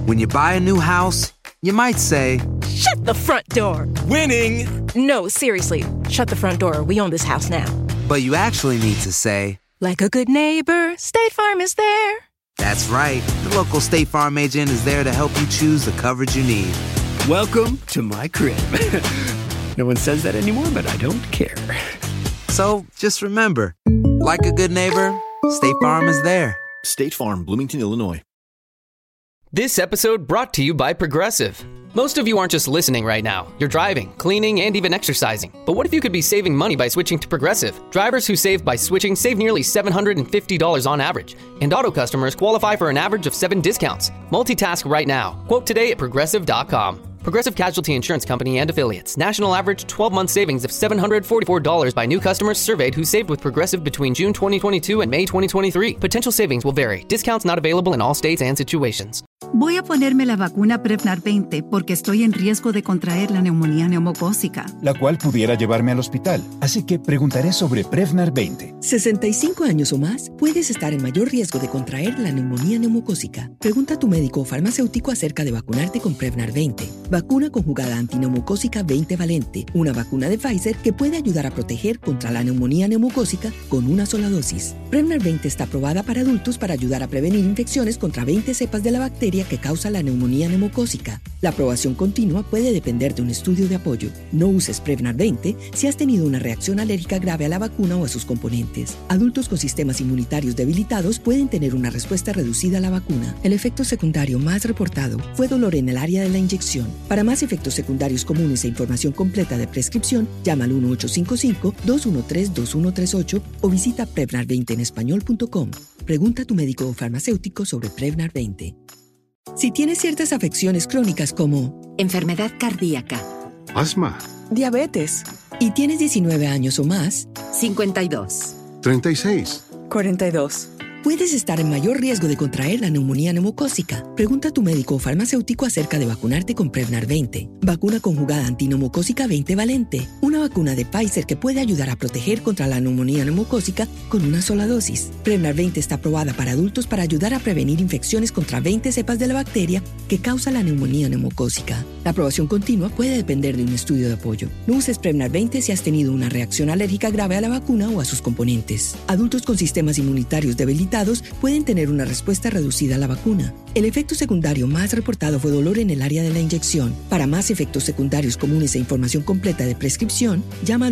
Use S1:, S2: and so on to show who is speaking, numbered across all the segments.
S1: When you buy a new house, you might say,
S2: "Shut the front door."
S3: Winning!
S2: No, seriously. Shut the front door. We own this house now.
S1: but you actually need to say,
S2: "Like a good neighbor, State Farm is there."
S1: That's right. The local State Farm agent is there to help you choose the coverage you need.
S3: Welcome to my crib. No one says that anymore, but I don't care.
S1: So just remember, like a good neighbor, State Farm is there.
S4: State Farm, Bloomington, Illinois.
S5: This episode brought to you by Progressive. Most of you aren't just listening right now. You're driving, cleaning, and even exercising. But what if you could be saving money by switching to Progressive? Drivers who save by switching save nearly $750 on average. And auto customers qualify for an average of 7 discounts. Multitask right now. Quote today at Progressive.com. Progressive Casualty Insurance Company and Affiliates. National average 12-month savings of $744 by new customers surveyed who saved with Progressive between June 2022 and May 2023. Potential savings will vary. Discounts not available in all states and situations.
S6: Voy a ponerme la vacuna Prevnar 20 porque estoy en riesgo de contraer la neumonía neumocócica,
S7: la cual pudiera llevarme al hospital. Así que preguntaré sobre Prevnar 20.
S8: 65 años o más, puedes estar en mayor riesgo de contraer la neumonía neumocócica. Pregunta a tu médico o farmacéutico acerca de vacunarte con Prevnar 20. Vacuna conjugada antineumocócica 20 valente, una vacuna de Pfizer que puede ayudar a proteger contra la neumonía neumocócica con una sola dosis. Prevnar 20 está aprobada para adultos para ayudar a prevenir infecciones contra 20 cepas de la bacteria que causa la neumonía neumocócica. La aprobación continua puede depender de un estudio de apoyo. No uses Prevnar 20 si has tenido una reacción alérgica grave a la vacuna o a sus componentes. Adultos con sistemas inmunitarios debilitados pueden tener una respuesta reducida a la vacuna. El efecto secundario más reportado fue dolor en el área de la inyección. Para más efectos secundarios comunes e información completa de prescripción, llama al 1-855-213-2138 o visita Prevnar20enespañol.com. Pregunta a tu médico o farmacéutico sobre Prevnar 20. Si tienes ciertas afecciones crónicas como
S9: enfermedad cardíaca,
S10: asma,
S11: diabetes,
S8: y tienes 19 años o más,
S9: 52,
S10: 36,
S11: 42.
S8: Puedes estar en mayor riesgo de contraer la neumonía neumocócica. Pregunta a tu médico o farmacéutico acerca de vacunarte con Prevnar 20. Vacuna conjugada antineumocócica 20 valente. Una vacuna de Pfizer que puede ayudar a proteger contra la neumonía neumocócica con una sola dosis. Prevnar 20 está aprobada para adultos para ayudar a prevenir infecciones contra 20 cepas de la bacteria que causa la neumonía neumocócica. La aprobación continua puede depender de un estudio de apoyo. No uses Prevnar 20 si has tenido una reacción alérgica grave a la vacuna o a sus componentes. Adultos con sistemas inmunitarios debilitados pueden tener una respuesta reducida a la vacuna. El efecto secundario más reportado fue dolor en el área de la inyección. Para más efectos secundarios comunes e información completa de prescripción, llama al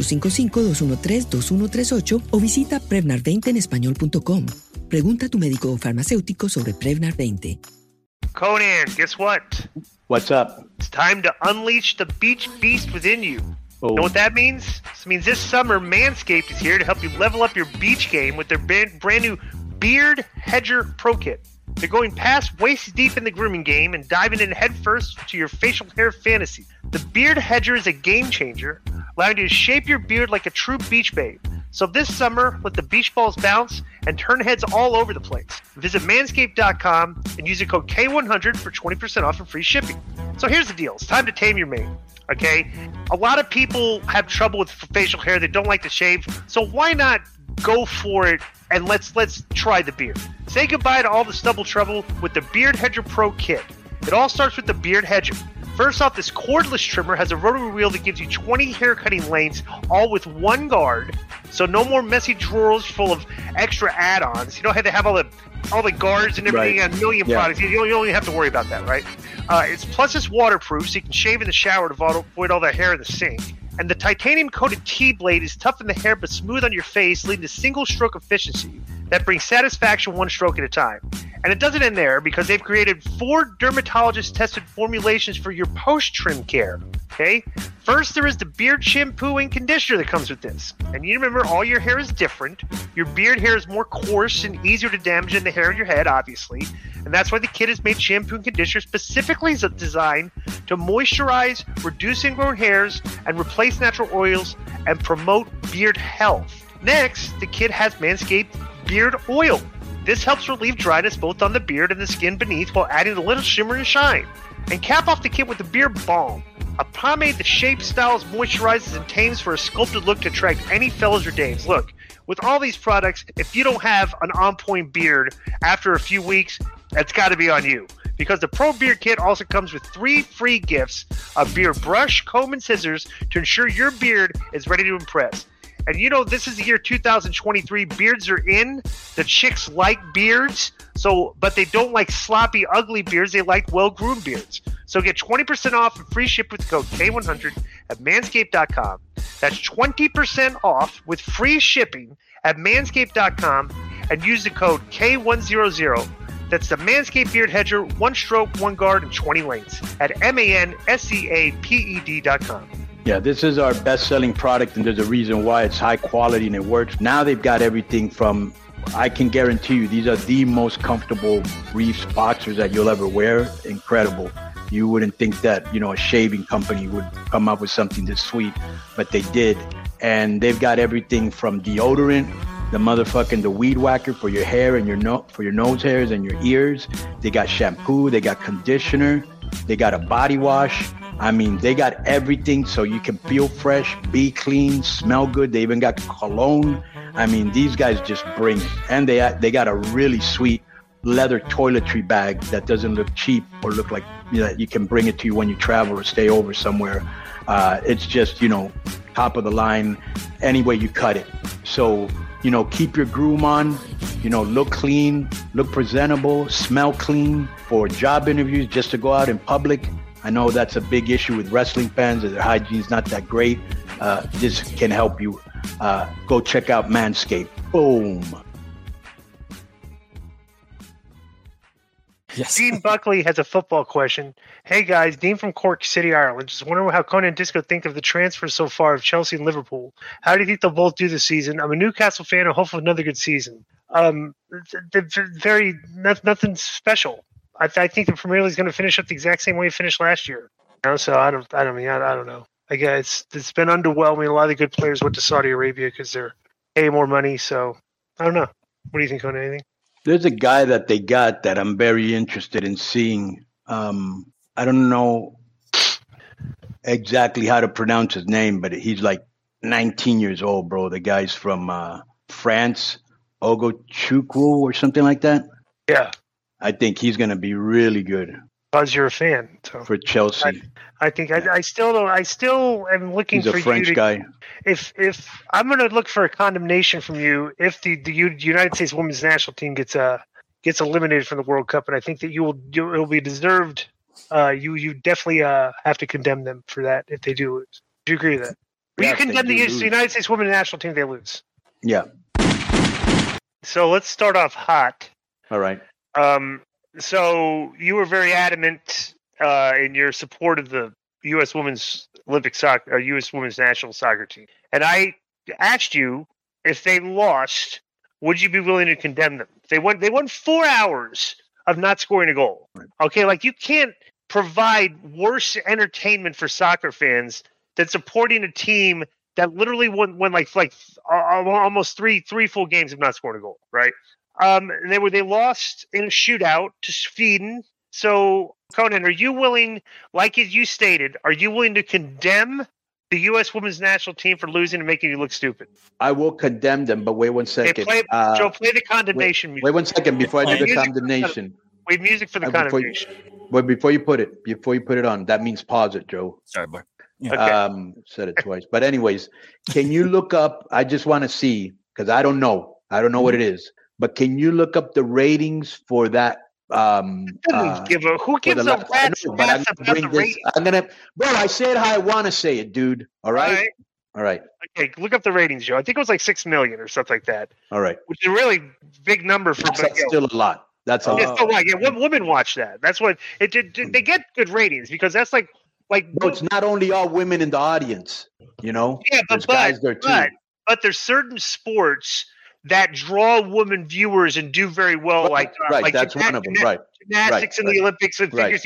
S8: 1-855-213-2138 o visita Prevnar20enespañol.com. Pregunta a tu médico o farmacéutico sobre Prevnar 20.
S12: Conan, guess what?
S13: What's up?
S12: It's time to unleash the beach beast within you.
S13: Oh.
S12: Know what that means? This means this summer, Manscaped is here to help you level up your beach game with their brand new Beard Hedger Pro Kit. They're going past waist deep in the grooming game and diving in headfirst to your facial hair fantasy. The Beard Hedger is a game changer, allowing you to shape your beard like a true beach babe. So this summer, let the beach balls bounce and turn heads all over the place. Visit manscaped.com and use the code K100 for 20% off and free shipping. So here's the deal. It's time to tame your mane. Okay? A lot of people have trouble with facial hair. They don't like to shave. So why not go for it and let's try the beard. Say goodbye to all the stubble trouble with the Beard Hedger Pro Kit. It all starts with the Beard Hedger. First off, this cordless trimmer has a rotary wheel that gives you 20 hair cutting lanes, all with one guard. So no more messy drawers full of extra add-ons. You don't have to have all the guards and everything on a million products. You don't even have to worry about that, right? It's waterproof, so you can shave in the shower to avoid all the hair in the sink. And the titanium-coated T-blade is tough in the hair but smooth on your face, leading to single-stroke efficiency that brings satisfaction one stroke at a time. And it doesn't end there because they've created 4 dermatologist-tested formulations for your post-trim care. Okay? First, there is the beard shampoo and conditioner that comes with this. And you remember, all your hair is different. Your beard hair is more coarse and easier to damage than the hair on your head, obviously. And that's why the kit has made shampoo and conditioner specifically designed to moisturize, reduce ingrown hairs, and replace natural oils and promote beard health. Next, the kit has Manscaped Beard Oil. This helps relieve dryness both on the beard and the skin beneath while adding a little shimmer and shine. And cap off the kit with the Beard Balm, a pomade that shapes, styles, moisturizes, and tames for a sculpted look to attract any fellas or dames. Look, with all these products, if you don't have an on-point beard after a few weeks, that's got to be on you. because the Pro Beard Kit also comes with 3 free gifts: a beard brush, comb, and scissors to ensure your beard is ready to impress. And you know, this is the year 2023. Beards are in. The chicks like beards, but they don't like sloppy, ugly beards. They like well-groomed beards. So get 20% off and free ship with the code K100 at manscaped.com. That's 20% off with free shipping at manscaped.com and use the code K100. That's the Manscaped Beard Hedger, 1 stroke, 1 guard, and 20 lengths at manscaped.com.
S13: Yeah, this is our best-selling product, and there's a reason why. It's high quality and it works. Now they've got everything from, I can guarantee you, these are the most comfortable briefs, boxers that you'll ever wear. Incredible. You wouldn't think that, a shaving company would come up with something this sweet, but they did. And they've got everything from deodorant, the weed whacker for your hair and for your nose hairs and your ears. They got shampoo, they got conditioner, they got a body wash. I mean, they got everything so you can feel fresh, be clean, smell good. They even got cologne. I mean, these guys just bring it. And they got a really sweet leather toiletry bag that doesn't look cheap or look like you can bring it to you when you travel or stay over somewhere. It's just, top of the line any way you cut it. So, keep your groom on, look clean, look presentable, smell clean for job interviews, just to go out in public. I know that's a big issue with wrestling fans, that their hygiene's not that great. This can help you. Go check out Manscaped. Boom.
S12: Yes. Dean Buckley has a football question. Hey guys, Dean from Cork City, Ireland. Just wondering how Conan and Disco think of the transfers so far of Chelsea and Liverpool. How do you think they'll both do this season? I'm a Newcastle fan and hopefully another good season. Nothing special. I think the Premier League is going to finish up the exact same way it finished last year. So I don't know. I guess it's been underwhelming. A lot of the good players went to Saudi Arabia because they're paying more money. So I don't know. What do you think, Conan? Anything?
S13: There's a guy that they got that I'm very interested in seeing. I don't know exactly how to pronounce his name, but he's like 19 years old, bro. The guy's from France, Ogochukwu or something like that.
S12: Yeah.
S13: I think he's going to be really good.
S12: Because you're a fan. So.
S13: For Chelsea.
S12: I think I still am looking for you.
S13: He's a French guy.
S12: If I'm going to look for a condemnation from you, if the United States women's national team gets eliminated from the World Cup, and I think that it'll be deserved. You definitely have to condemn them for that if they do lose. Do you agree with that? Will you condemn the United States women's national team if they lose?
S13: Yeah.
S12: So let's start off hot.
S13: All right.
S12: So you were very adamant in your support of the U.S. women's U.S. women's national soccer team, and I asked you if they lost, would you be willing to condemn them? They won 4 hours of not scoring a goal. Okay, you can't provide worse entertainment for soccer fans than supporting a team that literally won almost three full games of not scoring a goal, right? They lost in a shootout to Sweden. So, Conan, are you willing, like you stated, are you willing to condemn the U.S. women's national team for losing and making you look stupid?
S13: I will condemn them, but wait 1 second.
S12: Joe, play the condemnation music.
S13: Wait 1 second before I do the condemnation.
S12: Wait, music for the condemnation.
S13: Before you put it on, that means pause it, Joe.
S14: Sorry, boy.
S12: Yeah.
S13: Okay. Said it twice. But anyways, can you look up, I just want to see, because I don't know what it is. But can you look up the ratings for that?
S12: Who gives a rat's ass about the ratings?
S13: Bro, I said how I want to say it, dude. All right.
S12: Okay, look up the ratings, Joe. I think it was like 6 million or something like that.
S13: All right.
S12: Which is a really big number for.
S13: That's still a lot. That's a lot.
S12: It's still right. Yeah, women watch that. That's what it did. They get good ratings because that's like.
S13: Bro, it's not only all women in the audience.
S12: Yeah,
S13: there's guys there too.
S12: But there's certain sports that draw women viewers and do very well,
S13: that's one of them, right?
S12: Gymnastics in the Olympics and figures.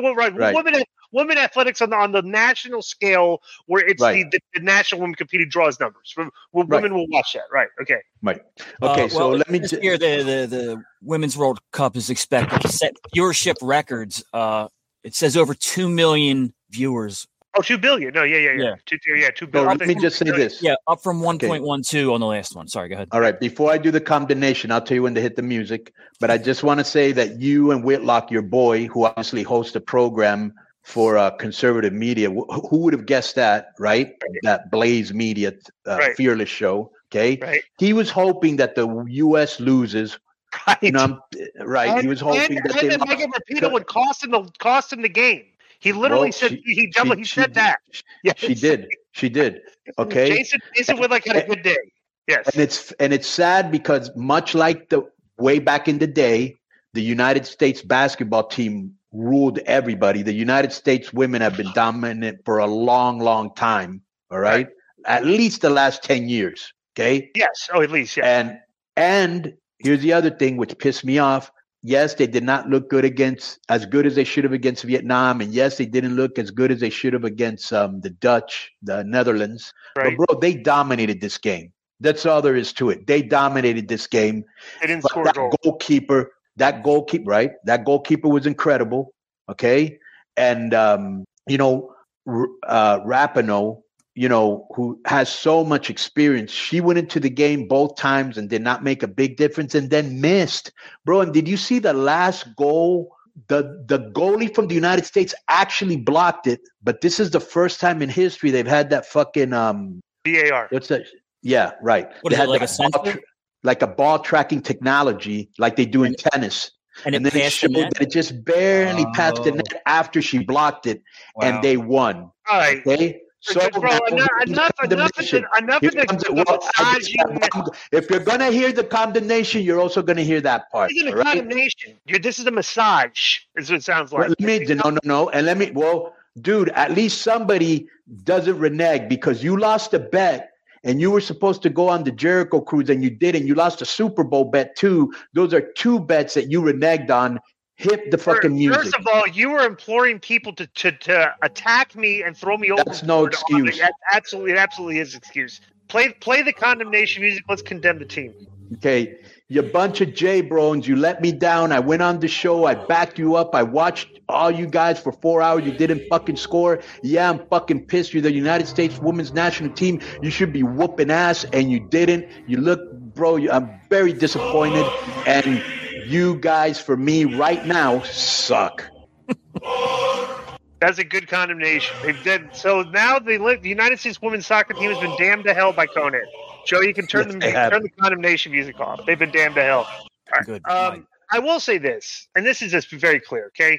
S12: Women athletics on the national scale, where it's the national women competing draws numbers. Women will watch that, right? Okay,
S13: right. Okay, so let me.
S14: This year, the Women's World Cup is expected to set viewership records. It says over 2 million viewers
S12: Oh, $2 billion. No, yeah. 2
S13: So
S12: billion.
S13: let me just say this.
S14: Yeah, up from 1.12 on the last one. Sorry, go ahead.
S13: All right. Before I do the condemnation, I'll tell you when to hit the music. But I just want to say that you and Whitlock, your boy, who obviously hosts a program for conservative media, who would have guessed that, right? That Blaze Media Fearless show. Okay.
S12: Right.
S13: He was hoping that the U.S. loses.
S12: Right.
S13: You know, right. He was hoping that they
S12: lost. Megan Rapinoe would cost him the game. He literally said he said that. Yes.
S13: She did. Okay.
S12: Jason Whitlock had a good day. Yes.
S13: And it's sad because much like the way back in the day, the United States basketball team ruled everybody. The United States women have been dominant for a long, long time. All right. At least the last 10 years. Okay.
S12: Yes. Oh, at least. Yeah.
S13: And here's the other thing which pissed me off. Yes, they did not look good as good as they should have against Vietnam. And yes, they didn't look as good as they should have against the Dutch, the Netherlands.
S12: Right.
S13: But, bro, they dominated this game. That's all there is to it. They dominated this game.
S12: They didn't score a goal.
S13: That goalkeeper, right? That goalkeeper was incredible. Okay. And, Rapinoe, who has so much experience. She went into the game both times and did not make a big difference and then missed. Bro, and did you see the last goal? The goalie from the United States actually blocked it, but this is the first time in history they've had that fucking
S12: VAR.
S13: What's that? Yeah, right.
S14: What is it, like a sensor?
S13: Like a ball tracking technology like they do in tennis.
S14: And
S13: then it showed that it just barely passed the net after she blocked it, and they won.
S12: All right.
S13: Okay? So
S12: enough of the massaging.
S13: If you're gonna hear the condemnation, you're also gonna hear that part.
S12: This isn't a condemnation. This is a massage. Is what it sounds like.
S13: No. And dude, at least somebody doesn't renege because you lost a bet and you were supposed to go on the Jericho cruise and you didn't. You lost a Super Bowl bet too. Those are two bets that you reneged on. Hit the fucking music.
S12: First of all, you were imploring people to attack me and throw me over.
S13: That's no excuse.
S12: It absolutely is excuse. Play the condemnation music. Let's condemn the team.
S13: Okay, you bunch of J-Brones. You let me down. I went on the show. I backed you up. I watched all you guys for 4 hours. You didn't fucking score. Yeah, I'm fucking pissed. You're the United States women's national team. You should be whooping ass, and you didn't. You look, bro, I'm very disappointed, and you guys, for me, right now, suck.
S12: That's a good condemnation. So now the United States women's soccer team has been damned to hell by Conan. Joe, you can turn the condemnation music off. They've been damned to hell. Right.
S14: Good.
S12: I will say this, and this is just very clear, okay?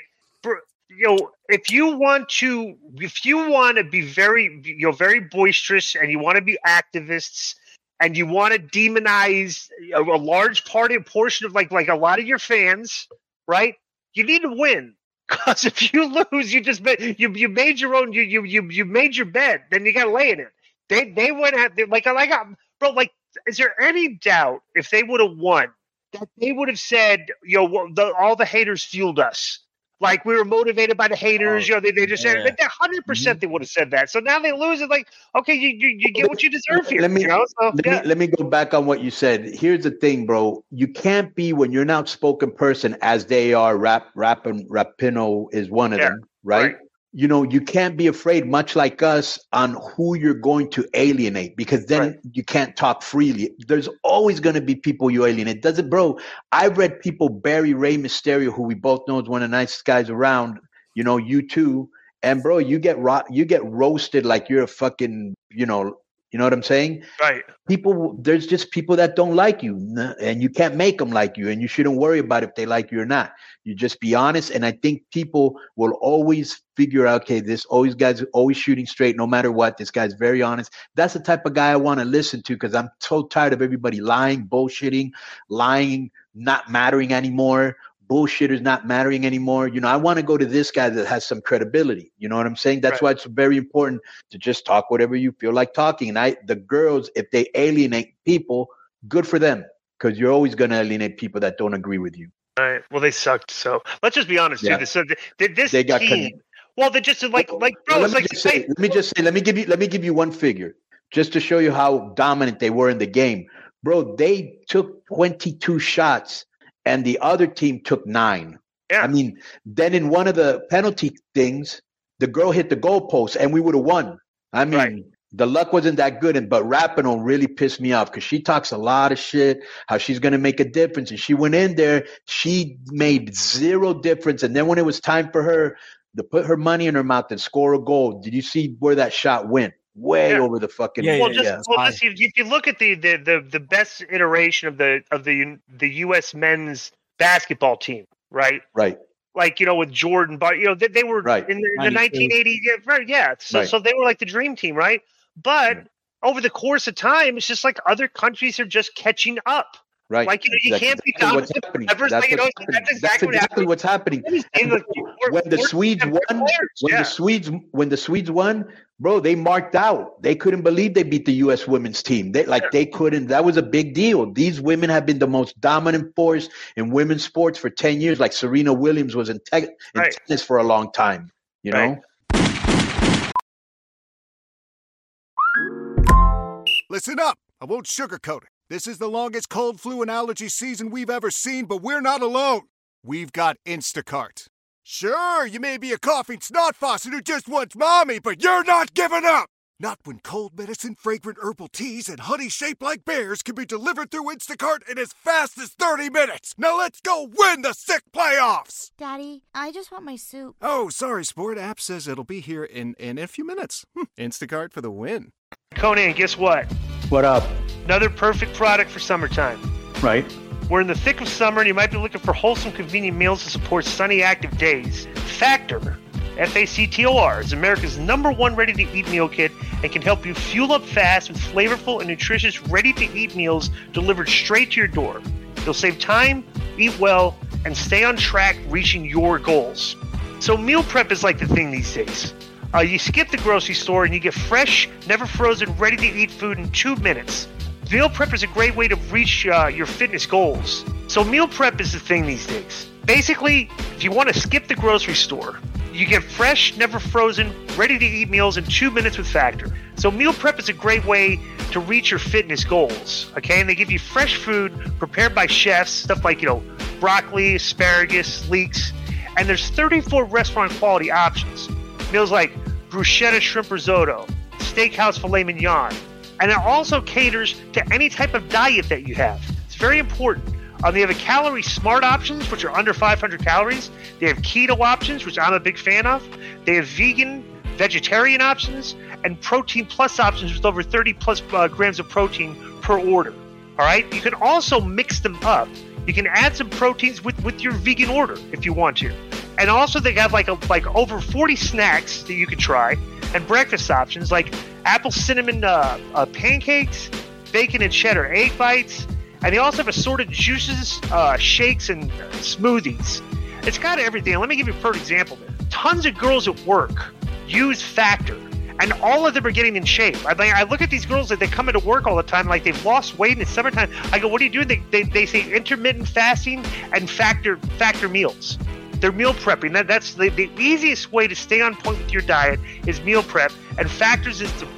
S12: If you want to be very boisterous and you want to be activists and you want to demonize a large portion of like a lot of your fans, right? You need to win. Because if you lose, you made your own. You made your bet. Then you got to lay in it. They went at bro. Like, is there any doubt if they would have won that they would have said, all the haters fueled us. Like, we were motivated by the haters. They just said 100%. They would have said that. So now they lose. It's like, okay, you get what you deserve here.
S13: Let me go back on what you said. Here's the thing, bro. You can't be, when you're an outspoken person, as they are. Rapinoe is one of them, right? You can't be afraid, much like us, on who you're going to alienate, because then you can't talk freely. There's always going to be people you alienate. Bro, I've read people bury Rey Mysterio, who we both know is one of the nicest guys around, you too. And bro, you get roasted like you're a fucking, you know what I'm saying?
S12: Right.
S13: There's just people that don't like you, and you can't make them like you, and you shouldn't worry about if they like you or not. You just be honest. And I think people will always figure out, okay, guy's always shooting straight no matter what. This guy's very honest. That's the type of guy I want to listen to, because I'm so tired of everybody lying, bullshitting, not mattering anymore. Bullshitters not mattering anymore. I want to go to this guy that has some credibility. You know what I'm saying? That's why it's very important to just talk whatever you feel like talking. And the girls, if they alienate people, good for them, because you're always going to alienate people that don't agree with you.
S12: All right. Well, they sucked. So let's just be honest.
S13: Yeah.
S12: Dude. So they got team. Well, they just bro.
S13: Let me give you one figure just to show you how dominant they were in the game, bro. They took 22 shots. And the other team took 9.
S12: Yeah.
S13: I mean, then in one of the penalty things, the girl hit the goalpost and we would have won. I mean, the luck wasn't that good. But Rapinoe really pissed me off because she talks a lot of shit, how she's going to make a difference. And she went in there, she made zero difference. And then when it was time for her to put her money in her mouth and score a goal, did you see where that shot went? Way over the fucking.
S12: If you look at the best iteration of the U.S. men's basketball team, right?
S13: Right.
S12: Like, with Jordan, but they were in the 1980s. So they were like the dream team, right? But over the course of time, it's just like other countries are just catching up.
S13: Right.
S12: Like, you can't be dominant. That's exactly
S13: what's happening. When the Swedes won, bro, they marked out. They couldn't believe they beat the U.S. women's team. They couldn't. That was a big deal. These women have been the most dominant force in women's sports for 10 years. Like Serena Williams was in tennis for a long time. You know.
S10: Listen up. I won't sugarcoat it. This is the longest cold, flu, and allergy season we've ever seen, but we're not alone. We've got Instacart. Sure, you may be a coughing snot faucet who just wants mommy, but you're not giving up! Not when cold medicine, fragrant herbal teas, and honey shaped like bears can be delivered through Instacart in as fast as 30 minutes! Now let's go win the sick playoffs!
S15: Daddy, I just want my soup.
S10: Oh, sorry, Sport. App says it'll be here in a few minutes. Instacart for the win.
S12: Conan, guess what?
S13: What up?
S12: Another perfect product for summertime.
S13: Right.
S12: We're in the thick of summer and you might be looking for wholesome, convenient meals to support sunny, active days. Factor, F-A-C-T-O-R, is America's #1 ready-to-eat meal kit and can help you fuel up fast with flavorful and nutritious ready-to-eat meals delivered straight to your door. You'll save time, eat well, and stay on track reaching your goals. So meal prep is like the thing these days. You skip the grocery store and you get fresh, never frozen, ready-to-eat food in 2 minutes. Meal prep is a great way to reach your fitness goals. So meal prep is the thing these days. Basically, if you want to skip the grocery store, you get fresh, never frozen, ready-to-eat meals in 2 minutes with Factor. So meal prep is a great way to reach your fitness goals, okay? And they give you fresh food prepared by chefs, stuff like, broccoli, asparagus, leeks. And there's 34 restaurant quality options. Meals like bruschetta shrimp risotto, steakhouse filet mignon. And it also caters to any type of diet that you have. It's very important. They have a calorie smart options, which are under 500 calories. They have keto options, which I'm a big fan of. They have vegan, vegetarian options, and protein plus options with over 30 plus grams of protein per order. All right. You can also mix them up. You can add some proteins with your vegan order if you want to. And also they have like over 40 snacks that you can try, and breakfast options like apple cinnamon pancakes, bacon and cheddar egg bites, and they also have assorted juices, shakes, and smoothies. It's got everything. And let me give you a perfect example. Tons of girls at work use Factor, and all of them are getting in shape. I look at these girls that they come into work all the time, like they've lost weight in the summertime. I go, what are you doing? They say intermittent fasting and Factor meals. They're meal prepping. That's the easiest way to stay on point with your diet is meal prep, and Factor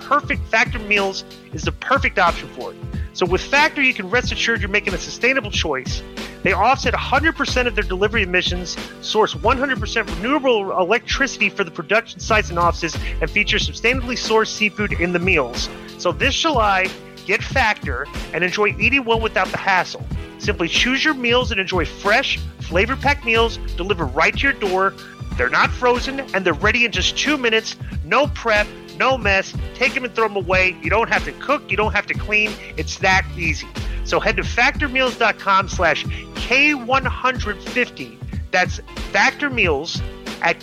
S12: meals is the perfect option for it. So with Factor, you can rest assured you're making a sustainable choice. They offset 100% of their delivery emissions, source 100% renewable electricity for the production sites and offices, and feature sustainably sourced seafood in the meals. So this July, get Factor and enjoy eating well without the hassle. Simply choose your meals and enjoy fresh, flavor-packed meals delivered right to your door. They're not frozen, and they're ready in just 2 minutes. No prep, no mess. Take them and throw them away. You don't have to cook. You don't have to clean. It's that easy. So head to factormeals.com/K150. That's Factor Meals at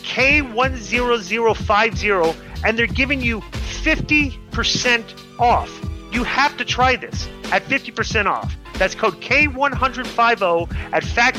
S12: K10050, and they're giving you 50% off. You have to try this at 50% off. That's code K10050 at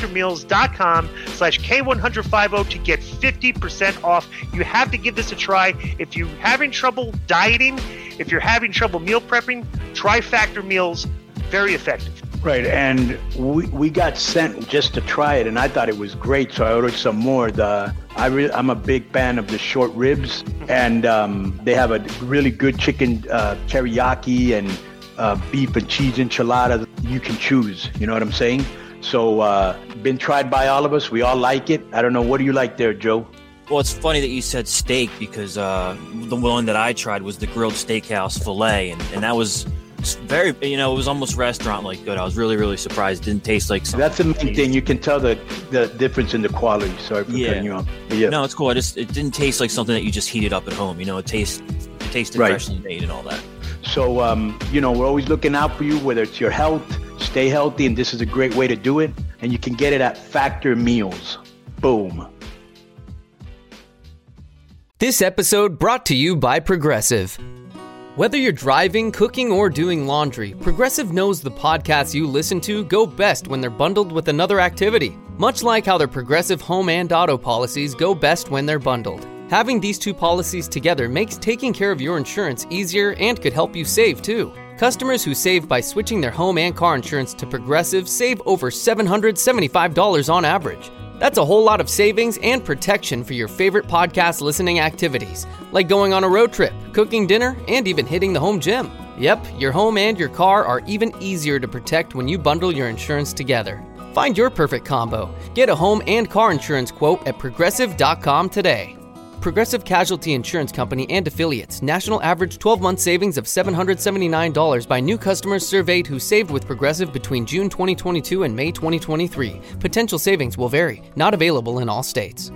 S12: factormeals.com/K10050 to get 50% off. You have to give this a try. If you're having trouble dieting, if you're having trouble meal prepping, try Factor Meals. Very effective.
S13: Right, and we got sent just to try it, and I thought it was great, so I ordered some more. I'm a big fan of the short ribs, and they have a really good chicken teriyaki and beef and cheese enchilada. You can choose, you know what I'm saying? So been tried by all of us. We all like it. I don't know. What do you like there, Joe?
S14: Well, it's funny that you said steak because the one that I tried was the grilled steakhouse filet, and that was very, it was almost restaurant-like good. I was really, really surprised. It didn't taste like something.
S13: That's the main thing. You can tell the difference in the quality. Sorry for cutting you off. Yeah.
S14: No, it's cool. It didn't taste like something that you just heated up at home. It tasted freshly made and all that.
S13: So, we're always looking out for you, whether it's your health, stay healthy, and this is a great way to do it. And you can get it at Factor Meals. Boom.
S5: This episode brought to you by Progressive. Whether you're driving, cooking, or doing laundry, Progressive knows the podcasts you listen to go best when they're bundled with another activity, much like how their Progressive home and auto policies go best when they're bundled. Having these two policies together makes taking care of your insurance easier and could help you save too. Customers who save by switching their home and car insurance to Progressive save over $775 on average. That's a whole lot of savings and protection for your favorite podcast listening activities, like going on a road trip, cooking dinner, and even hitting the home gym. Yep, your home and your car are even easier to protect when you bundle your insurance together. Find your perfect combo. Get a home and car insurance quote at Progressive.com today. Progressive Casualty Insurance Company and Affiliates. National average 12-month savings of $779 by new customers surveyed who saved with Progressive between June 2022 and May 2023. Potential savings will vary. Not available in all states.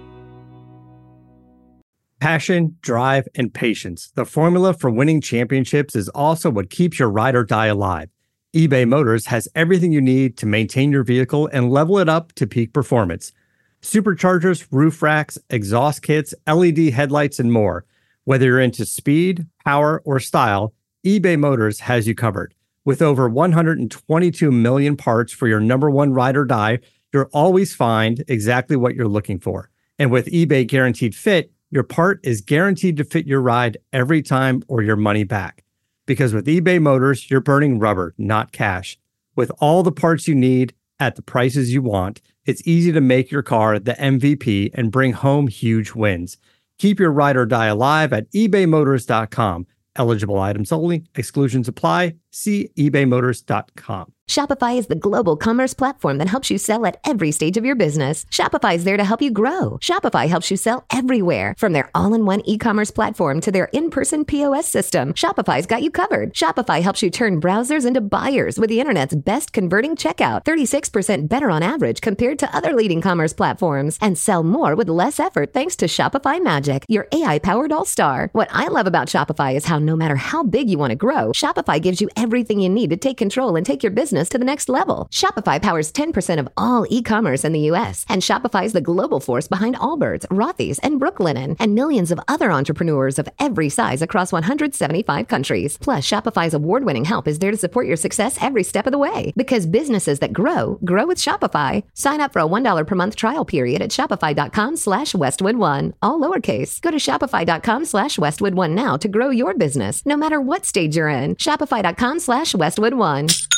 S16: Passion, drive, and patience. The formula for winning championships is also what keeps your ride or die alive. eBay Motors has everything you need to maintain your vehicle and level it up to peak performance. Superchargers, roof racks, exhaust kits, LED headlights, and more. Whether you're into speed, power, or style, eBay Motors has you covered. With over 122 million parts for your number one ride or die, you'll always find exactly what you're looking for. And with eBay Guaranteed Fit, your part is guaranteed to fit your ride every time or your money back. Because with eBay Motors, you're burning rubber, not cash. With all the parts you need at the prices you want, it's easy to make your car the MVP and bring home huge wins. Keep your ride or die alive at ebaymotors.com. Eligible items only. Exclusions apply. See ebaymotors.com.
S17: Shopify is the global commerce platform that helps you sell at every stage of your business. Shopify is there to help you grow. Shopify helps you sell everywhere, from their all-in-one e-commerce platform to their in-person POS system. Shopify's got you covered. Shopify helps you turn browsers into buyers with the internet's best converting checkout, 36% better on average compared to other leading commerce platforms, and sell more with less effort thanks to Shopify Magic, your AI-powered all-star. What I love about Shopify is how no matter how big you want to grow, Shopify gives you everything you need to take control and take your business to the next level. Shopify powers 10% of all e-commerce in the U.S., and Shopify is the global force behind Allbirds, Rothy's, and Brooklinen, and millions of other entrepreneurs of every size across 175 countries. Plus, Shopify's award-winning help is there to support your success every step of the way. Because businesses that grow with Shopify. Sign up for a $1 per month trial period at shopify.com/Westwood1, all lowercase. Go to shopify.com/Westwood1 now to grow your business, no matter what stage you're in. Shopify.com/Westwood1.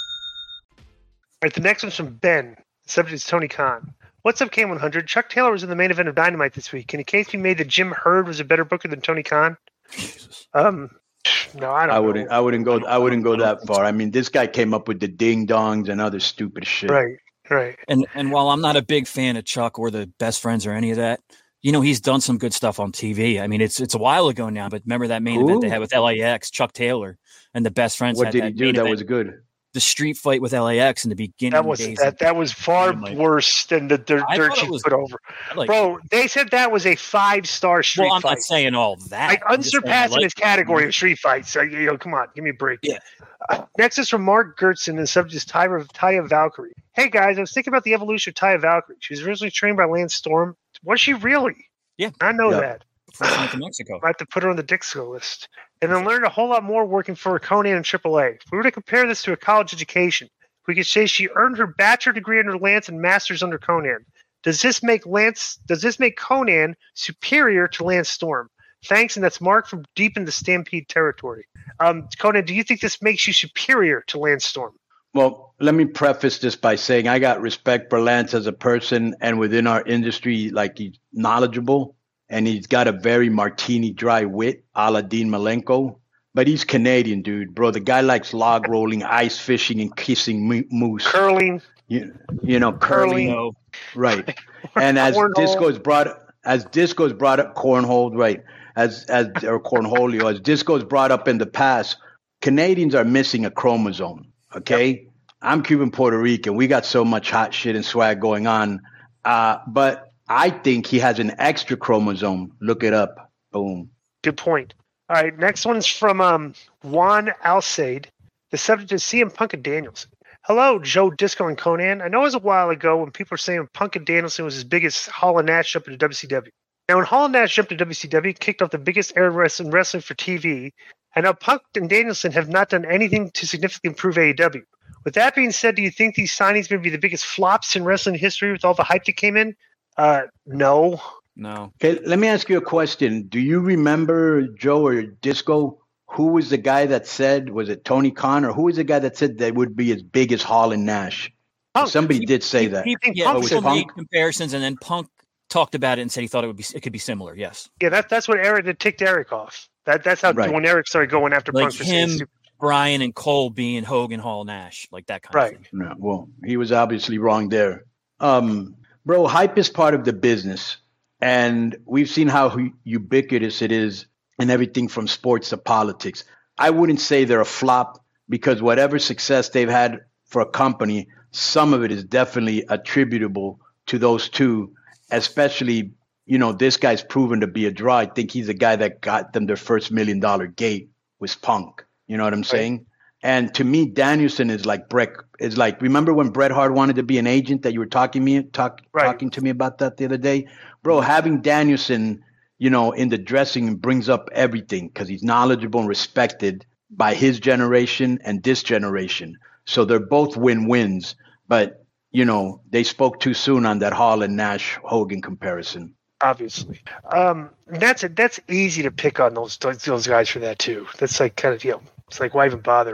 S12: All right, the next one's from Ben. The subject is Tony Khan. What's up, K100? Chuck Taylor was in the main event of Dynamite this week. Can a case be made that Jim Herd was a better booker than Tony Khan? No, I
S13: wouldn't go that far. I mean, this guy came up with the ding dongs and other stupid shit.
S12: Right.
S14: And while I'm not a big fan of Chuck or the Best Friends or any of that, he's done some good stuff on TV. I mean, it's a while ago now, but remember that main event they had with LAX, Chuck Taylor and the Best Friends.
S13: What did he do that was good?
S14: The street fight with LAX in the beginning.
S12: That was far worse than the dirt she put over. Bro, they said that was a 5-star street fight.
S14: Well, I'm not saying all that.
S12: Unsurpassing his category of street fights. So, come on, give me a break.
S14: Yeah.
S12: Next is from Mark Gertzen, and the subject is Taya Valkyrie. Hey guys, I was thinking about the evolution of Taya Valkyrie. She was originally trained by Lance Storm. Was she really?
S14: Yeah.
S12: I know that.
S14: To Mexico.
S12: I have to put her on the Dixco list. And then learned a whole lot more working for Conan and AAA. If we were to compare this to a college education, we could say she earned her bachelor degree under Lance and master's under Conan. Does this make Conan superior to Lance Storm? Thanks, and that's Mark from deep in the Stampede territory. Conan, do you think this makes you superior to Lance Storm?
S13: Well, let me preface this by saying I got respect for Lance as a person and within our industry, like he's knowledgeable. And he's got a very martini dry wit, a la Dean Malenko. But he's Canadian, dude, bro. The guy likes log rolling, ice fishing, and kissing moose.
S12: Curling.
S13: Curling. Right. And as Disco has brought as Disco's brought up cornhole, right? Or cornholio, as Disco's brought up in the past, Canadians are missing a chromosome. Okay, yep. I'm Cuban Puerto Rican. We got so much hot shit and swag going on, but I think he has an extra chromosome. Look it up. Boom.
S12: Good point. All right, next one's from Juan Alcade. The subject is CM Punk and Danielson. Hello, Joe, Disco, and Conan. I know it was a while ago when people were saying Punk and Danielson was as big as Hall and Nash jump into WCW. Now, when Hall and Nash jumped to WCW, kicked off the biggest era in wrestling for TV, and now Punk and Danielson have not done anything to significantly improve AEW. With that being said, do you think these signings may be the biggest flops in wrestling history with all the hype that came in? No.
S13: Okay, let me ask you a question. Do you remember, Joe or Disco, who was the guy that said, was it Tony Khan, or who was the guy that said they would be as big as Hall and Nash?
S14: Punk.
S13: Somebody did say that.
S14: Punk made comparisons, and then Punk talked about it and said he thought it could be similar. Yes.
S12: Yeah, that's what Eric had ticked Eric off. That's how when Eric started going after
S14: like
S12: Punk.
S14: Him, Brian, and Cole being Hogan, Hall, Nash, like that kind of thing.
S13: No, well, he was obviously wrong there. Bro, hype is part of the business, and we've seen how ubiquitous it is in everything from sports to politics. I wouldn't say they're a flop because whatever success they've had for a company, some of it is definitely attributable to those two, especially, this guy's proven to be a draw. I think he's the guy that got them their first $1 million gate was Punk. You know what I'm saying? And to me, Danielson is like remember when Bret Hart wanted to be an agent that you were talking to me about that the other day? Bro, having Danielson, in the dressing room brings up everything because he's knowledgeable and respected by his generation and this generation. So they're both win-wins. But, they spoke too soon on that Hall and Nash Hogan comparison.
S12: Obviously. That's easy to pick on those guys for that too. That's like kind of, it's like, why even bother,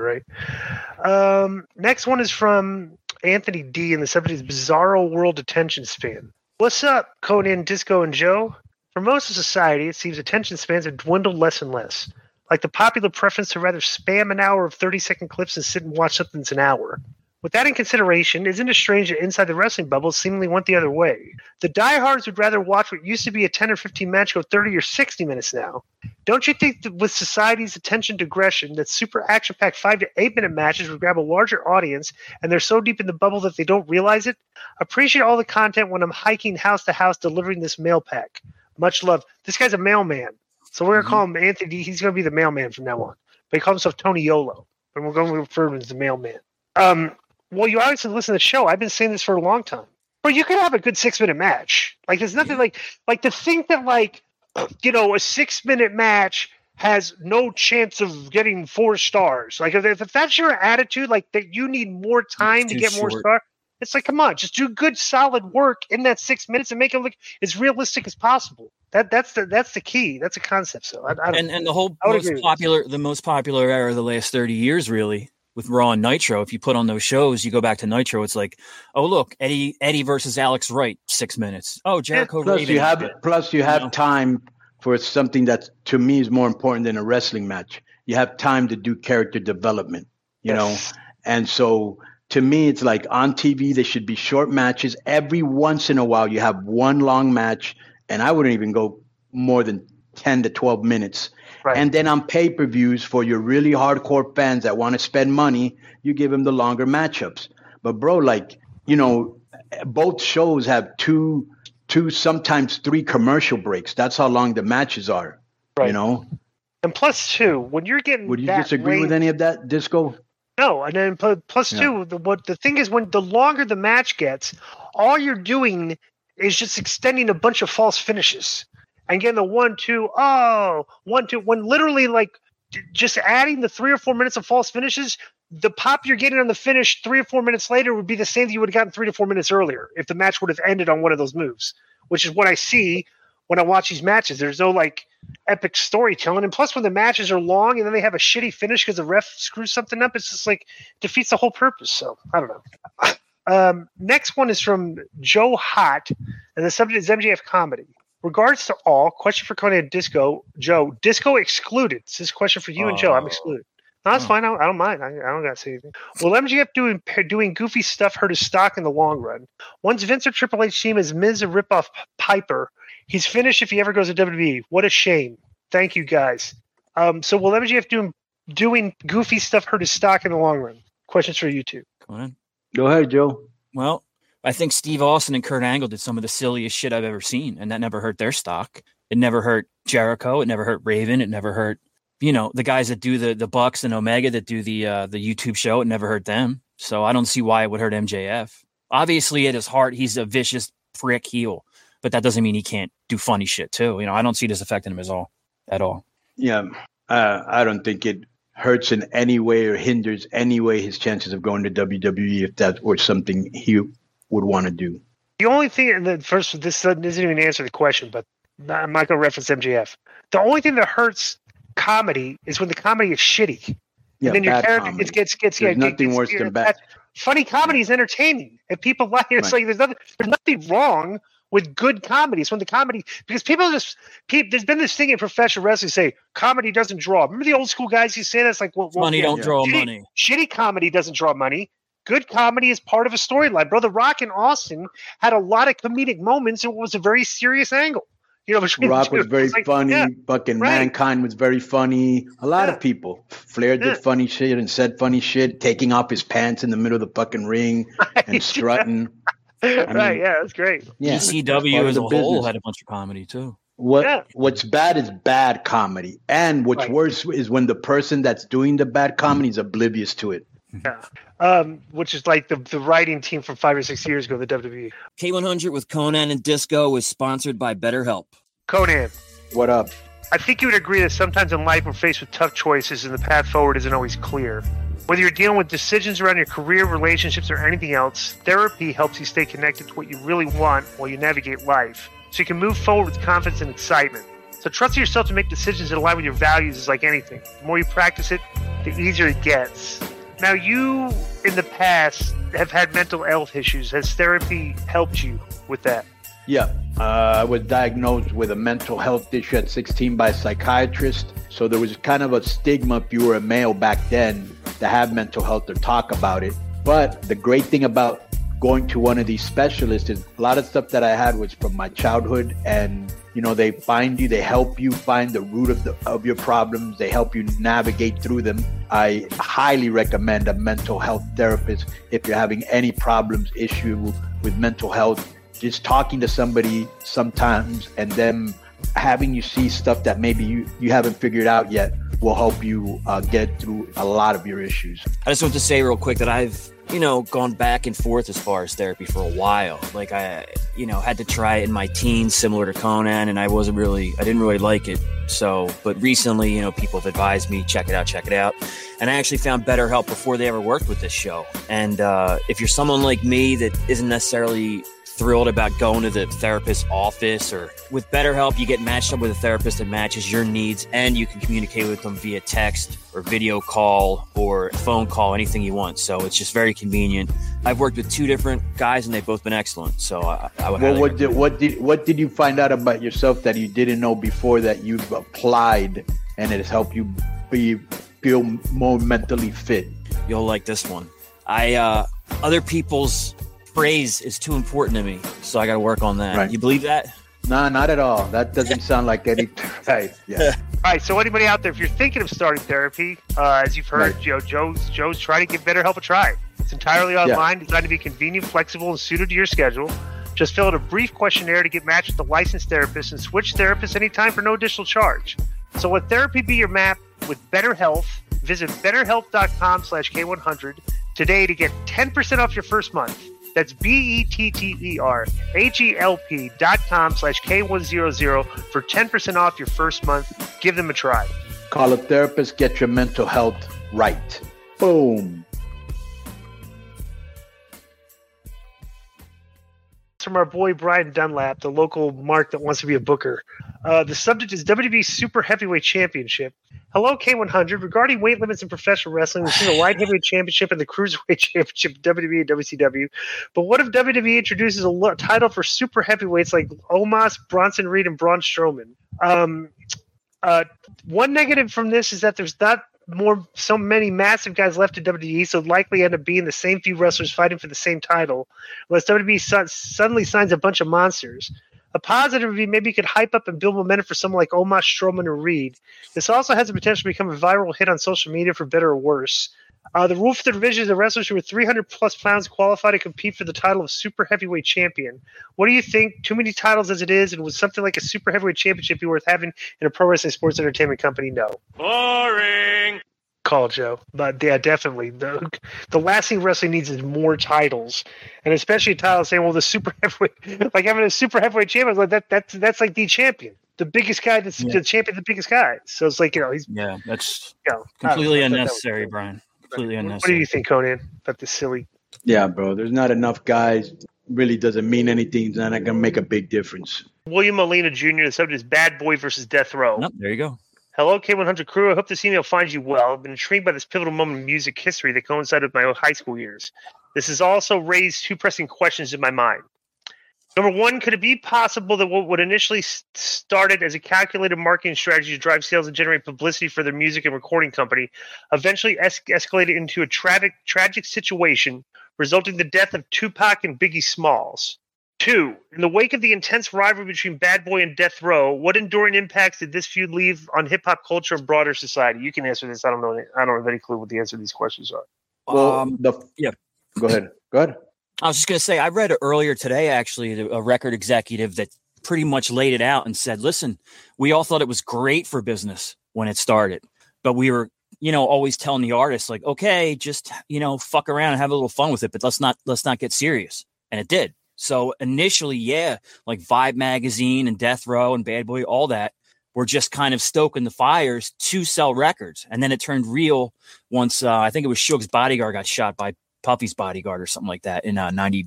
S12: right? Next one is from Anthony D. and the subject is Bizarro World Attention Span. What's up, Conan, Disco, and Joe? For most of society, it seems attention spans have dwindled less and less. Like the popular preference to rather spam an hour of 30-second clips and sit and watch something that's an hour. With that in consideration, isn't it strange that inside the wrestling bubble seemingly went the other way? The diehards would rather watch what used to be a 10 or 15 match go 30 or 60 minutes now. Don't you think that with society's attention digression, that super action-packed 5 to 8 minute matches would grab a larger audience, and they're so deep in the bubble that they don't realize it? Appreciate all the content when I'm hiking house to house delivering this mail pack. Much love. This guy's a mailman. So we're going to call him Anthony. He's going to be the mailman from now on. But he calls himself Tony Yolo. And we're going to refer to him as the mailman. Well, you obviously listen to the show. I've been saying this for a long time. But you could have a good 6-minute match. Like, there's nothing like to think that, a 6-minute match has no chance of getting 4 stars. Like, if that's your attitude, like that you need more time to get more stars. It's like, come on, just do good, solid work in that 6 minutes and make it look as realistic as possible. That's the key. That's a concept. So,
S14: and the whole most popular era of the last 30 years, really, with Raw and Nitro. If you put on those shows, you go back to Nitro. It's like, oh look, Eddie versus Alex Wright, 6 minutes. Oh, Jericho.
S13: Plus, you have time for something that to me is more important than a wrestling match. You have time to do character development. You know, and so. To me, it's like on TV, they should be short matches. Every once in a while, you have one long match, and I wouldn't even go more than 10 to 12 minutes. Right. And then on pay-per-views for your really hardcore fans that want to spend money, you give them the longer matchups. But, bro, both shows have two, sometimes 3 commercial breaks. That's how long the matches are,
S12: right. And plus, too, when you're getting
S13: Would you disagree with any of that, Disco?
S12: No, and then plus two, the thing is when the longer the match gets, all you're doing is just extending a bunch of false finishes and getting the 1-2, 1-2, when literally just adding the 3 or 4 minutes of false finishes, the pop you're getting on the finish 3 or 4 minutes later would be the same that you would have gotten 3 to 4 minutes earlier if the match would have ended on one of those moves, which is what I see when I watch these matches. There's no epic storytelling, and plus when the matches are long and then they have a shitty finish because the ref screws something up, it's just defeats the whole purpose. So I don't know. Next one is from Joe Hott, and the subject is MJF comedy. Regards to all, question for Conan and Disco. Joe, Disco excluded. This is a question for you and Joe. I'm excluded. No, that's fine. I don't mind. I don't got to say anything. Will MJF doing goofy stuff hurt his stock in the long run? Once Vince or Triple H team as Miz a ripoff Piper, he's finished if he ever goes to WWE. What a shame. Thank you, guys. So will MJF doing goofy stuff hurt his stock in the long run? Questions for you two.
S13: Go ahead, Joe.
S14: Well, I think Steve Austin and Kurt Angle did some of the silliest shit I've ever seen, and that never hurt their stock. It never hurt Jericho. It never hurt Raven. It never hurt, the guys that do the Bucks and Omega that do the YouTube show. It never hurt them. So I don't see why it would hurt MJF. Obviously, at his heart, he's a vicious prick heel, but that doesn't mean he can't do funny shit too. I don't see this affecting him at all.
S13: Yeah, I don't think it hurts in any way or hinders any way his chances of going to WWE if that were something he would want to do.
S12: The only thing, and then first, this doesn't even answer the question, but I'm not going to reference MJF. The only thing that hurts comedy is when the comedy is shitty.
S13: Yeah,
S12: and then your character
S13: comedy.
S12: gets
S13: There's nothing worse than bad.
S12: Funny comedy is entertaining. If people like it, it's like there's nothing wrong with good comedy. It's when the comedy, because there's been this thing in professional wrestling say comedy doesn't draw. Remember the old school guys who say that's like,
S14: money don't draw money.
S12: Shitty comedy doesn't draw money. Good comedy is part of a storyline. Brother Rock and Austin had a lot of comedic moments, and it was a very serious angle.
S13: Rock was very funny. Fucking Mankind was very funny. A lot of people. Flair did funny shit and said funny shit, taking off his pants in the middle of the fucking ring and strutting.
S12: That's great.
S13: Yeah,
S14: ECW as a whole had a bunch of comedy too.
S13: What's bad is bad comedy, and what's worse is when the person that's doing the bad comedy is oblivious to it.
S12: Yeah, which is like the writing team from 5 or 6 years ago, the WWE.
S18: K100 with Conan and Disco is sponsored by BetterHelp.
S12: Conan,
S13: what up?
S12: I think you would agree that sometimes in life we're faced with tough choices and the path forward isn't always clear. Whether you're dealing with decisions around your career, relationships, or anything else, therapy helps you stay connected to what you really want while you navigate life, so you can move forward with confidence and excitement. So trust yourself to make decisions that align with your values is like anything. The more you practice it, the easier it gets. Now, you, in the past, have had mental health issues. Has therapy helped you with that?
S13: Yeah. I was diagnosed with a mental health issue at 16 by a psychiatrist. So there was kind of a stigma if you were a male back then to have mental health or talk about it. But the great thing about going to one of these specialists is a lot of stuff that I had was from my childhood, and they find you, they help you find the root of your problems, they help you navigate through them. I highly recommend a mental health therapist if you're having any problems, issue with mental health. Just talking to somebody sometimes and them having you see stuff that maybe you haven't figured out yet will help you get through a lot of your issues.
S18: I just want to say real quick that I've gone back and forth as far as therapy for a while. Like I had to try it in my teens, similar to Conan, and I didn't really like it. So, but recently, people have advised me, check it out. And I actually found BetterHelp before they ever worked with this show. And if you're someone like me that isn't necessarily thrilled about going to the therapist's office, or with BetterHelp, you get matched up with a therapist that matches your needs, and you can communicate with them via text or video call or phone call, anything you want. So it's just very convenient. I've worked with 2 different guys and they've both been excellent. So I would.
S13: Well, what did you find out about yourself that you didn't know before that you've applied and it has helped you feel more mentally fit?
S18: You'll like this one. Other people's praise is too important to me, so I got to work on that. Right. You believe that?
S13: No, not at all. That doesn't sound like any. Right. Yeah.
S12: All right. So anybody out there, if you're thinking of starting therapy, as you've heard, Joe's trying to give BetterHelp a try. It's entirely online, designed to be convenient, flexible, and suited to your schedule. Just fill out a brief questionnaire to get matched with a licensed therapist and switch therapists anytime for no additional charge. So let therapy be your map with BetterHelp. Visit BetterHelp.com/K100 today to get 10% off your first month. That's BetterHelp.com/K100 for 10% off your first month. Give them a try.
S13: Call a therapist, get your mental health right. Boom.
S12: From our boy Brian Dunlap, the local mark that wants to be a booker. The subject is WWE Super Heavyweight Championship. Hello, K100. Regarding weight limits in professional wrestling, we've seen the Light Heavyweight Championship and the Cruiserweight Championship of WWE and WCW. But what if WWE introduces a title for super heavyweights like Omos, Bronson Reed, and Braun Strowman? One negative from this is that there's not so many massive guys left in WWE, so likely end up being the same few wrestlers fighting for the same title, unless WWE suddenly signs a bunch of monsters. A positive would be maybe you could hype up and build momentum for someone like Omos, Strowman, or Reed. This also has the potential to become a viral hit on social media for better or worse. The rule for the division is that wrestlers who are 300 plus pounds qualify to compete for the title of super heavyweight champion. What do you think? Too many titles as it is, and would something like a super heavyweight championship be worth having in a pro wrestling sports entertainment company? No. Boring. Call, Joe. But yeah, definitely. The last thing wrestling needs is more titles, and especially a title saying, "Well, the super heavyweight, like having a super heavyweight champion, like that's like the champion, the biggest guy, the champion, the biggest guy." So it's like he's
S14: that's completely unnecessary, Brian. Completely unnecessary.
S12: What do you think, Conan, about this silly?
S13: Yeah, bro. There's not enough guys. Really doesn't mean anything. It's not going to make a big difference.
S12: William Molina Jr. The subject is Bad Boy versus Death Row.
S14: Oh, there you go.
S12: Hello, K100 crew. I hope this email finds you well. I've been intrigued by this pivotal moment in music history that coincided with my own high school years. This has also raised two pressing questions in my mind. Number one, could it be possible that what initially started as a calculated marketing strategy to drive sales and generate publicity for their music and recording company eventually escalated into a tragic situation, resulting in the death of Tupac and Biggie Smalls? Two, in the wake of the intense rivalry between Bad Boy and Death Row, what enduring impacts did this feud leave on hip-hop culture and broader society? You can answer this. I don't have any clue what the answer to these questions are.
S13: Well, Go ahead.
S14: I was just going to say, I read earlier today, actually, a record executive that pretty much laid it out and said, listen, we all thought it was great for business when it started, but we were, always telling the artists like, okay, just, fuck around and have a little fun with it, but let's not get serious. And it did. So initially, like Vibe Magazine and Death Row and Bad Boy, all that were just kind of stoking the fires to sell records. And then it turned real once, I think it was Suge's bodyguard got shot by Puffy's bodyguard or something like that in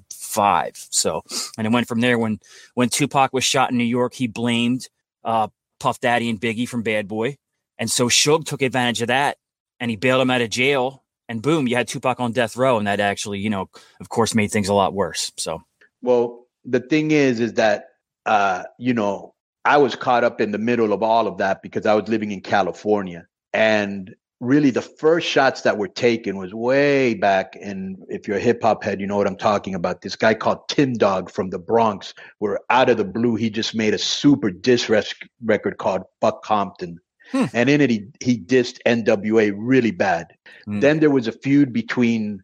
S14: 95. So, and it went from there. When Tupac was shot in New York, he blamed Puff Daddy and Biggie from Bad Boy. And so Suge took advantage of that and he bailed him out of jail. And boom, you had Tupac on death row. And that actually, of course, made things a lot worse. So.
S13: Well, the thing is that, I was caught up in the middle of all of that because I was living in California. And really the first shots that were taken was way back. And if you're a hip hop head, you know what I'm talking about. This guy called Tim Dog from the Bronx, where out of the blue, he just made a super diss record called Buck Compton. And in it, he dissed NWA really bad. Then there was a feud between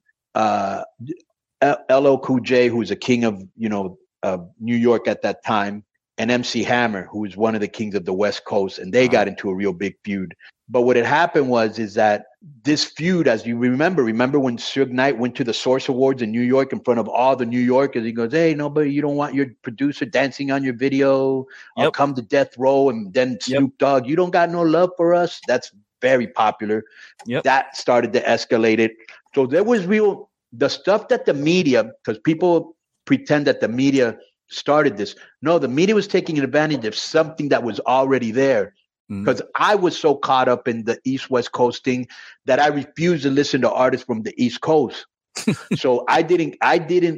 S13: LL Cool J, who was a king of, New York at that time, and MC Hammer, who was one of the kings of the West Coast. And they got into a real big feud. But what had happened is that this feud, as you remember when Suge Knight went to the Source Awards in New York in front of all the New Yorkers, he goes, hey, nobody, you don't want your producer dancing on your video. I'll come to Death Row. And then Snoop Dogg, you don't got no love for us. That's very popular. That started to escalate it. So there was the stuff that the media, because people pretend that the media started this. No, the media was taking advantage of something that was already there. Because I was so caught up in the East-West Coast thing that I refused to listen to artists from the East Coast. So I didn't. I didn't.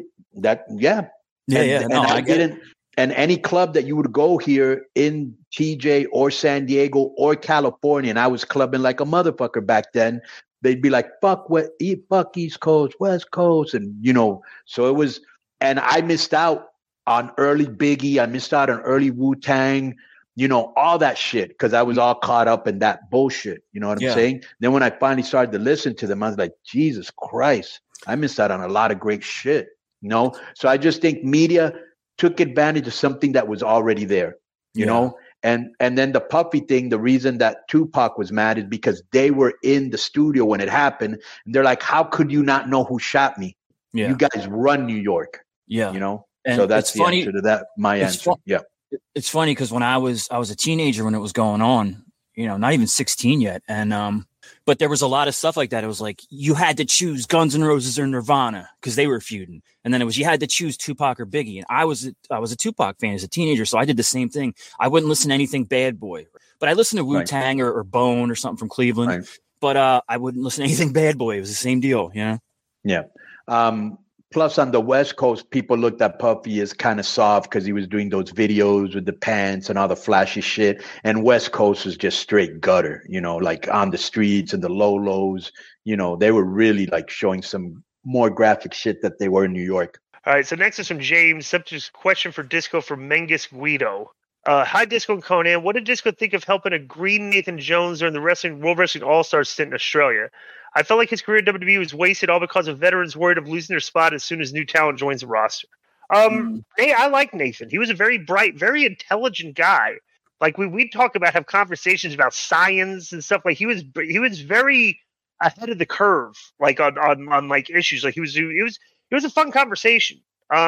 S13: And any club that you would go here in TJ or San Diego or California, and I was clubbing like a motherfucker back then. They'd be like, fuck East Coast, West Coast. And, so it was, and I missed out on early Biggie. I missed out on early Wu-Tang, all that shit. Cause I was all caught up in that bullshit. You know what I'm saying? Then when I finally started to listen to them, I was like, Jesus Christ, I missed out on a lot of great shit. So I just think media took advantage of something that was already there, you know? And then the Puffy thing, the reason that Tupac was mad is because they were in the studio when it happened. And they're like, how could you not know who shot me? You guys run New York. And so that's the answer to that. My answer.
S14: It's funny because when I was a teenager when it was going on, not even 16 yet. And, but there was a lot of stuff like that. It was like, you had to choose Guns N' Roses or Nirvana because they were feuding. And then it was, you had to choose Tupac or Biggie. And I was a Tupac fan as a teenager. So I did the same thing. I wouldn't listen to anything Bad Boy, but I listened to Wu-Tang or Bone or something from Cleveland, but I wouldn't listen to anything Bad Boy. It was the same deal.
S13: Plus, on the West Coast, people looked at Puffy as kind of soft because he was doing those videos with the pants and all the flashy shit. And West Coast was just straight gutter, you know, like on the streets and the lows. You know, they were really like showing some more graphic shit that they were in New York.
S12: All right, so next is from James. Subject question for Disco from Mengus Guido. Hi, Disco and Conan. What did Disco think of helping a green Nathan Jones during the World Wrestling All-Star stint in Australia? I felt like his career at WWE was wasted all because of veterans worried of losing their spot as soon as new talent joins the roster. Hey, I like Nathan. He was a very bright, very intelligent guy. Like we talk about, have conversations about science and stuff. Like he was very ahead of the curve, like on like issues. Like it was a fun conversation.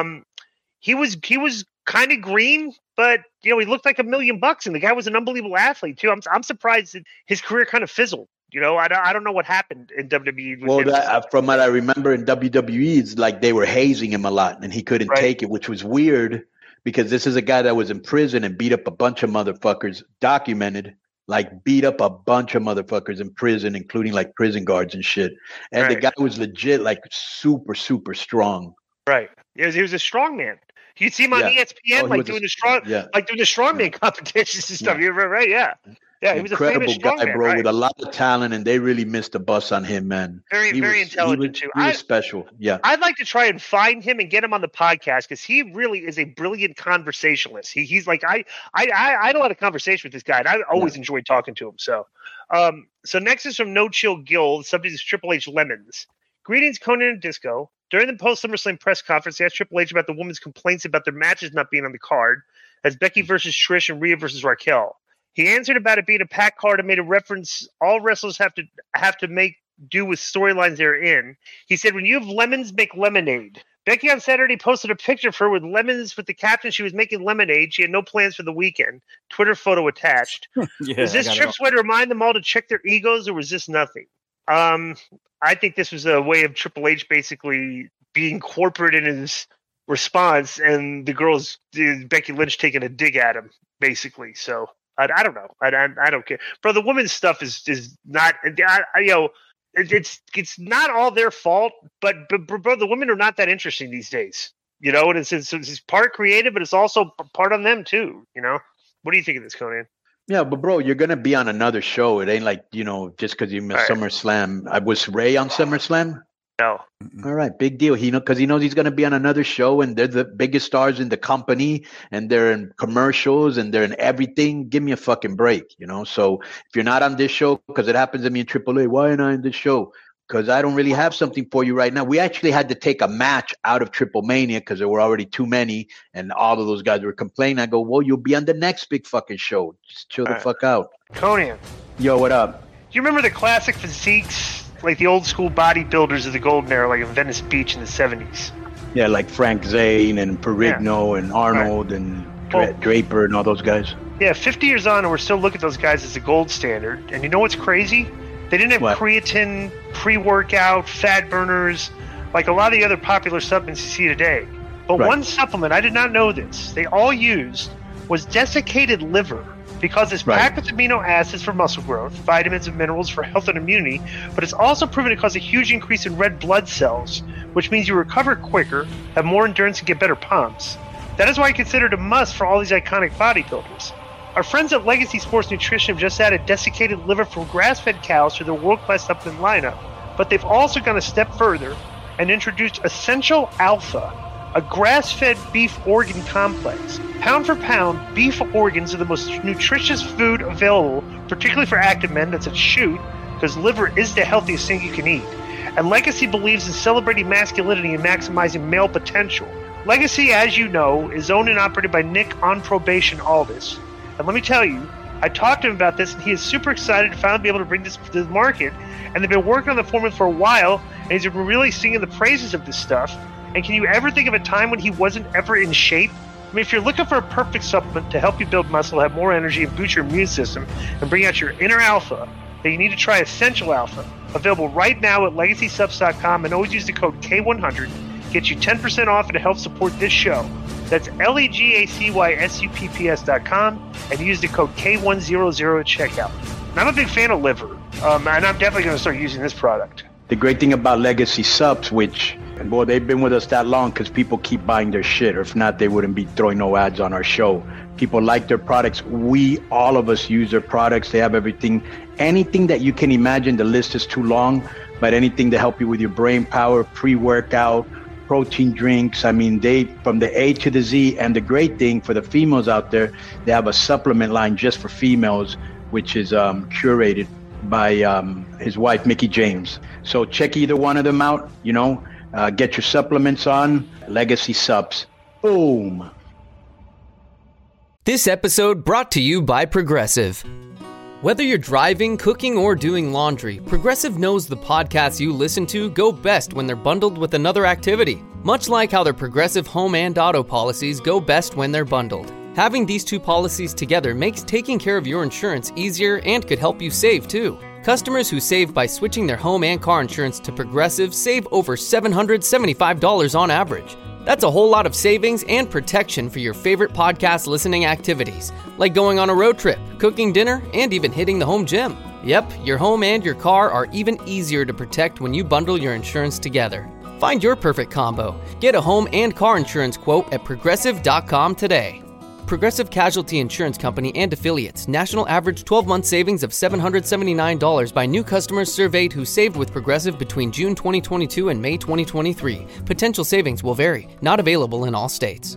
S12: He was kind of green, but you know, he looked like $1 million, and the guy was an unbelievable athlete too. I'm surprised that his career kind of fizzled. You know, I don't know what happened in WWE.
S13: Well, from what I remember in WWE, it's like they were hazing him a lot, and he couldn't take it, which was weird because this is a guy that was in prison and beat up a bunch of motherfuckers, documented, like beat up a bunch of motherfuckers in prison, including like prison guards and shit. And the guy was legit, like super, super strong.
S12: Right. He was a strong man. You'd see him on ESPN, doing the strongman competitions and stuff. You're right. Yeah. Yeah, he was
S13: incredible
S12: a famous
S13: guy,
S12: strongman,
S13: bro, with a lot of talent, and they really missed the bus on him, man.
S12: Very intelligent too.
S13: He was special. Yeah,
S12: I'd like to try and find him and get him on the podcast because he really is a brilliant conversationalist. He's like I had a lot of conversation with this guy, and I always enjoyed talking to him. So, so next is from No Chill Gill. The subject is Triple H Lemons. Greetings, Conan and Disco. During the post SummerSlam press conference, they asked Triple H about the women's complaints about their matches not being on the card, as Becky versus Trish and Rhea versus Raquel. He answered about it being a pack card and made a reference all wrestlers have to make do with storylines they're in. He said, when you have lemons, make lemonade. Becky on Saturday posted a picture of her with lemons with the caption she was making lemonade. She had no plans for the weekend. Twitter photo attached. Was this Tripp's way to remind them all to check their egos, or was this nothing? I think this was a way of Triple H basically being corporate in his response, and the girls, Becky Lynch, taking a dig at him, basically. So I don't know. I don't care, bro. The women's stuff is not. It's not all their fault, but bro, the women are not that interesting these days. You know, and it's part creative, but it's also part on them too. You know, what do you think of this, Conan?
S13: Yeah, but bro, you're gonna be on another show. It ain't like, you know, just because you missed SummerSlam. Was Ray on SummerSlam?
S12: No.
S13: All right, big deal. Because he knows he's going to be on another show, and they're the biggest stars in the company, and they're in commercials, and they're in everything. Give me a fucking break, you know? So if you're not on this show, because it happens to me in AAA, why am I on this show? Because I don't really have something for you right now. We actually had to take a match out of Triple Mania because there were already too many, and all of those guys were complaining. I go, well, you'll be on the next big fucking show. Just chill the fuck out.
S12: Conan.
S13: Yo, what up?
S12: Do you remember the classic physiques? Like the old school bodybuilders of the golden era, like in Venice Beach in the 70s.
S13: Yeah, like Frank Zane and Perigno and Arnold and Draper and all those guys.
S12: Yeah, 50 years on, and we're still looking at those guys as the gold standard. And you know what's crazy? They didn't have creatine, pre-workout, fat burners, like a lot of the other popular supplements you see today. But one supplement, I did not know this, they all used was desiccated liver. Because it's packed with amino acids for muscle growth, vitamins and minerals for health and immunity, but it's also proven to cause a huge increase in red blood cells, which means you recover quicker, have more endurance, and get better pumps. That is why I consider it a must for all these iconic bodybuilders. Our friends at Legacy Sports Nutrition have just added desiccated liver from grass-fed cows to their world-class supplement lineup, but they've also gone a step further and introduced Essential Alpha, a grass-fed beef organ complex. Pound for pound, beef organs are the most nutritious food available, particularly for active men. That's a shoot, because liver is the healthiest thing you can eat. And Legacy believes in celebrating masculinity and maximizing male potential. Legacy, as you know, is owned and operated by Nick on probation Aldis. And let me tell you, I talked to him about this, and he is super excited to finally be able to bring this to the market. And they've been working on the formula for a while, and he's been really singing the praises of this stuff. And can you ever think of a time when he wasn't ever in shape? I mean, if you're looking for a perfect supplement to help you build muscle, have more energy, and boost your immune system, and bring out your inner alpha, then you need to try Essential Alpha. Available right now at LegacySubs.com, and always use the code K100. Get you 10% off and to help support this show. That's LEGACYSUPPS.com, and use the code K100 at checkout. And I'm a big fan of liver, and I'm definitely going to start using this product.
S13: The great thing about Legacy Subs, which Well, they've been with us that long because people keep buying their shit, or if not, they wouldn't be throwing no ads on our show. People like their products. All of us use their products. They have everything, anything that you can imagine. The list is too long, but anything to help you with your brain power, pre-workout, protein drinks. I mean, they, from the A to the Z. And the great thing for the females out there, they have a supplement line just for females, which is curated by his wife, Mickey James. So check either one of them out, get your supplements on. Legacy Subs. Boom.
S5: This episode brought to you by Progressive. Whether you're driving, cooking, or doing laundry, Progressive knows the podcasts you listen to go best when they're bundled with another activity. Much like how their Progressive home and auto policies go best when they're bundled. Having these two policies together makes taking care of your insurance easier and could help you save too. Customers who save by switching their home and car insurance to Progressive save over $775 on average. That's a whole lot of savings and protection for your favorite podcast listening activities, like going on a road trip, cooking dinner, and even hitting the home gym. Yep, your home and your car are even easier to protect when you bundle your insurance together. Find your perfect combo. Get a home and car insurance quote at Progressive.com today. Progressive Casualty Insurance Company and Affiliates. National average 12-month savings of $779 by new customers surveyed who saved with Progressive between June 2022 and May 2023. Potential savings will vary. Not available in all states.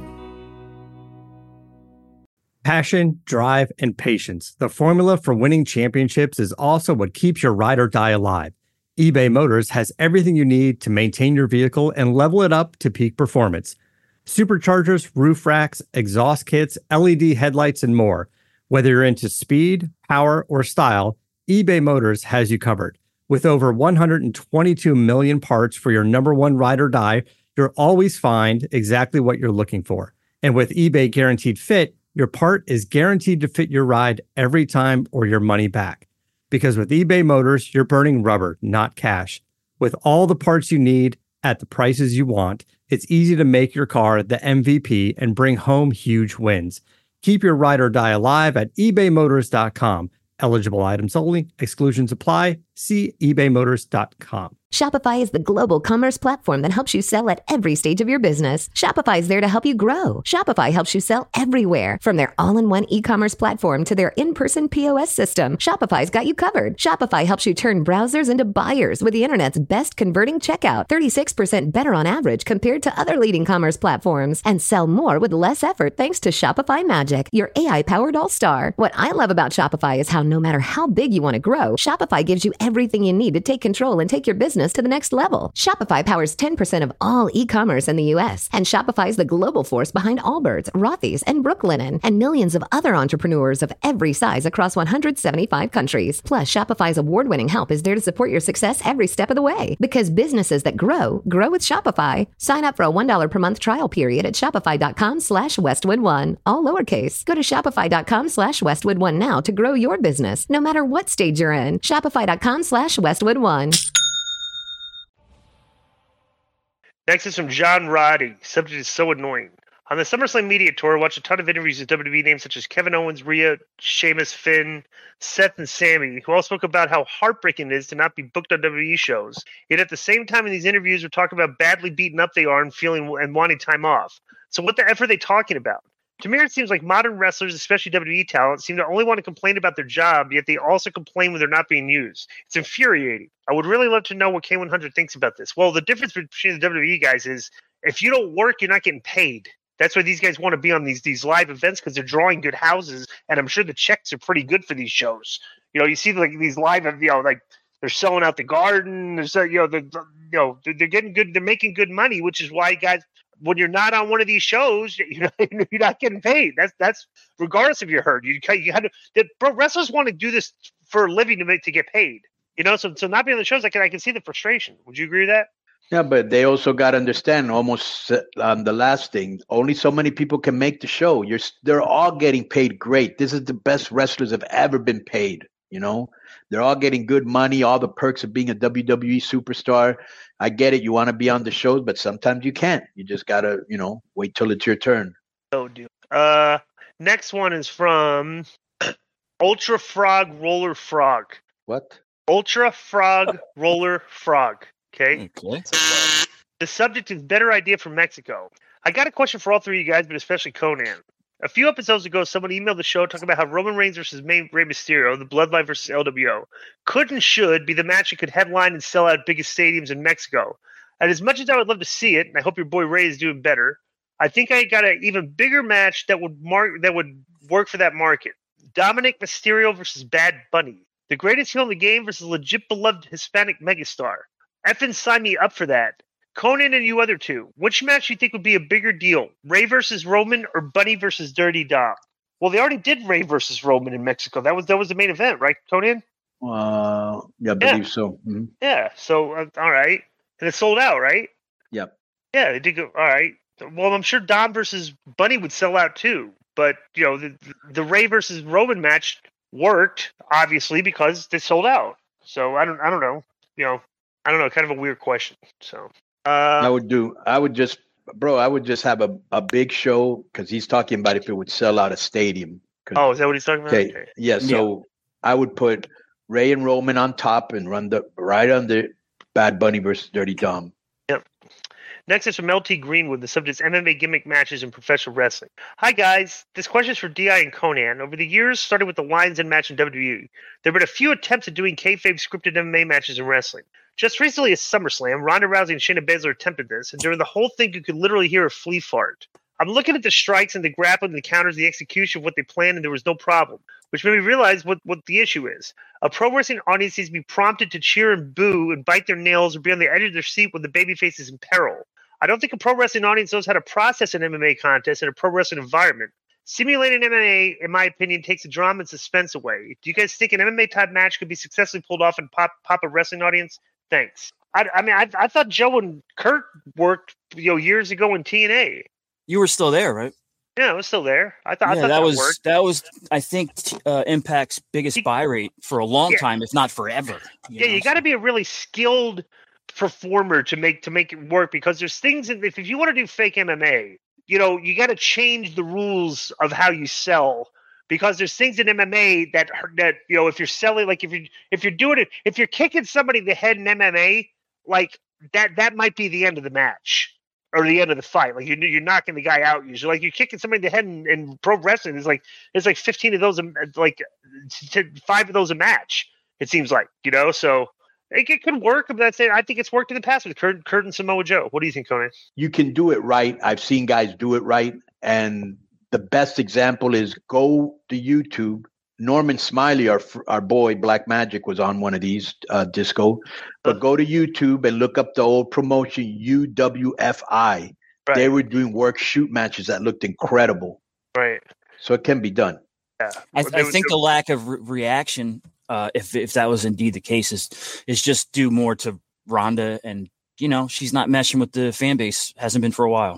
S16: Passion, drive, and patience. The formula for winning championships is also what keeps your ride or die alive. eBay Motors has everything you need to maintain your vehicle and level it up to peak performance. Superchargers, roof racks, exhaust kits, LED headlights, and more. Whether you're into speed, power, or style, eBay Motors has you covered. With over 122 million parts for your number one ride or die, you'll always find exactly what you're looking for. And with eBay Guaranteed Fit, your part is guaranteed to fit your ride every time or your money back. Because with eBay Motors, you're burning rubber, not cash. With all the parts you need at the prices you want, it's easy to make your car the MVP and bring home huge wins. Keep your ride or die alive at ebaymotors.com. Eligible items only. Exclusions apply. See ebaymotors.com.
S17: Shopify is the global commerce platform that helps you sell at every stage of your business. Shopify is there to help you grow. Shopify helps you sell everywhere, from their all-in-one e-commerce platform to their in-person POS system. Shopify's got you covered. Shopify helps you turn browsers into buyers with the internet's best converting checkout, 36% better on average compared to other leading commerce platforms, and sell more with less effort thanks to Shopify Magic, your AI-powered all-star. What I love about Shopify is how no matter how big you want to grow, Shopify gives you everything you need to take control and take your business to the next level. Shopify powers 10% of all e-commerce in the U.S., and Shopify is the global force behind Allbirds, Rothy's, and Brooklinen, and millions of other entrepreneurs of every size across 175 countries. Plus, Shopify's award-winning help is there to support your success every step of the way. Because businesses that grow with Shopify. Sign up for a $1 per month trial period at shopify.com/Westwood1, all lowercase. Go to shopify.com/Westwood1 now to grow your business, no matter what stage you're in. Shopify.com/Westwood1.
S12: Next is from John Roddy. Subject is so annoying. On the SummerSlam Media Tour, I watched a ton of interviews with WWE names such as Kevin Owens, Rhea, Sheamus, Finn, Seth, and Sammy, who all spoke about how heartbreaking it is to not be booked on WWE shows. Yet at the same time in these interviews, they're talking about badly beaten up they are and feeling and wanting time off. So what the F are they talking about? To me, it seems like modern wrestlers, especially WWE talent, seem to only want to complain about their job, yet they also complain when they're not being used. It's infuriating. I would really love to know what K100 thinks about this. Well, the difference between the WWE guys is if you don't work, you're not getting paid. That's why these guys want to be on these live events, because they're drawing good houses, and I'm sure the checks are pretty good for these shows. You know, you see like these live, like they're selling out the Garden. They're getting good. They're making good money, which is why guys, when you're not on one of these shows, you're not getting paid. That's regardless if you're hurt. You had to. Wrestlers want to do this for a living to get paid. You know, so not being on the shows, I can see the frustration. Would you agree with that?
S13: Yeah, but they also got to understand almost the last thing. Only so many people can make the show. They're all getting paid great. This is the best wrestlers have ever been paid. You know, they're all getting good money, all the perks of being a WWE superstar. I get it. You want to be on the shows, but sometimes you can't. You just got to, wait till it's your turn.
S12: Oh, dude. Next one is from Ultra Frog Roller Frog.
S13: What?
S12: Ultra Frog Roller Frog. Okay. The subject is better idea for Mexico. I got a question for all three of you guys, but especially Conan. A few episodes ago, someone emailed the show talking about how Roman Reigns versus Rey Mysterio, the Bloodline versus LWO, could and should be the match that could headline and sell out biggest stadiums in Mexico. And as much as I would love to see it, and I hope your boy Ray is doing better, I think I got an even bigger match that would work for that market. Dominic Mysterio versus Bad Bunny. The greatest heel in the game versus legit beloved Hispanic megastar. Effing sign me up for that. Conan and you other two. Which match do you think would be a bigger deal? Ray versus Roman or Bunny versus Dirty Dom? Well, they already did Ray versus Roman in Mexico. That was the main event, right, Conan?
S13: Yeah, I believe so. Mm-hmm.
S12: Yeah, so, all right. And it sold out, right?
S13: Yep.
S12: Yeah, they did go. All right. Well, I'm sure Dom versus Bunny would sell out too. But, the Ray versus Roman match worked, obviously, because they sold out. So, I don't know. I don't know. Kind of a weird question. So,
S13: I would just have a big show, because he's talking about if it would sell out a stadium.
S12: Oh, is that what he's talking about?
S13: Okay. Yeah, so I would put Ray and Roman on top and run right under Bad Bunny versus Dirty Dom.
S12: Yep. Next is from LT Greenwood. The subject is MMA gimmick matches in professional wrestling. Hi, guys. This question is for DI and Conan. Over the years, starting with the Lions Den match in WWE, there have been a few attempts at doing kayfabe scripted MMA matches in wrestling. Just recently at SummerSlam, Ronda Rousey and Shayna Baszler attempted this, and during the whole thing, you could literally hear a flea fart. I'm looking at the strikes and the grappling and the counters, the execution of what they planned, and there was no problem, which made me realize what the issue is. A pro wrestling audience needs to be prompted to cheer and boo and bite their nails or be on the edge of their seat when the babyface is in peril. I don't think a pro wrestling audience knows how to process an MMA contest in a pro wrestling environment. Simulating MMA, in my opinion, takes the drama and suspense away. Do you guys think an MMA-type match could be successfully pulled off and pop a wrestling audience? Thanks. I thought Joe and Kurt worked years ago in TNA.
S14: You were still there, right?
S12: Yeah, I was still there. I thought that worked.
S14: That was I think Impact's biggest buy rate for a long time, if not forever.
S12: You got to be a really skilled performer to make it work, because there's things if you want to do fake MMA, you got to change the rules of how you sell, because there's things in MMA that if you're selling, like if you're doing it, if you're kicking somebody in the head in MMA, like that might be the end of the match or the end of the fight. Like you're knocking the guy out usually. Like you're kicking somebody in the head in pro wrestling. There's like 15 of those, like 5 of those a match. It seems like, so. It could work, but that's it. I think it's worked in the past with Kurt and Samoa Joe. What do you think, Conan?
S13: You can do it right. I've seen guys do it right. And the best example is go to YouTube. Norman Smiley, our boy, Black Magic, was on one of these, Disco. But go to YouTube and look up the old promotion, UWFI. Right. They were doing work shoot matches that looked incredible.
S12: Right.
S13: So it can be done.
S12: Yeah.
S14: I think the lack of reaction, if that was indeed the case, is just due more to Ronda, and she's not meshing with the fan base. Hasn't been for a while.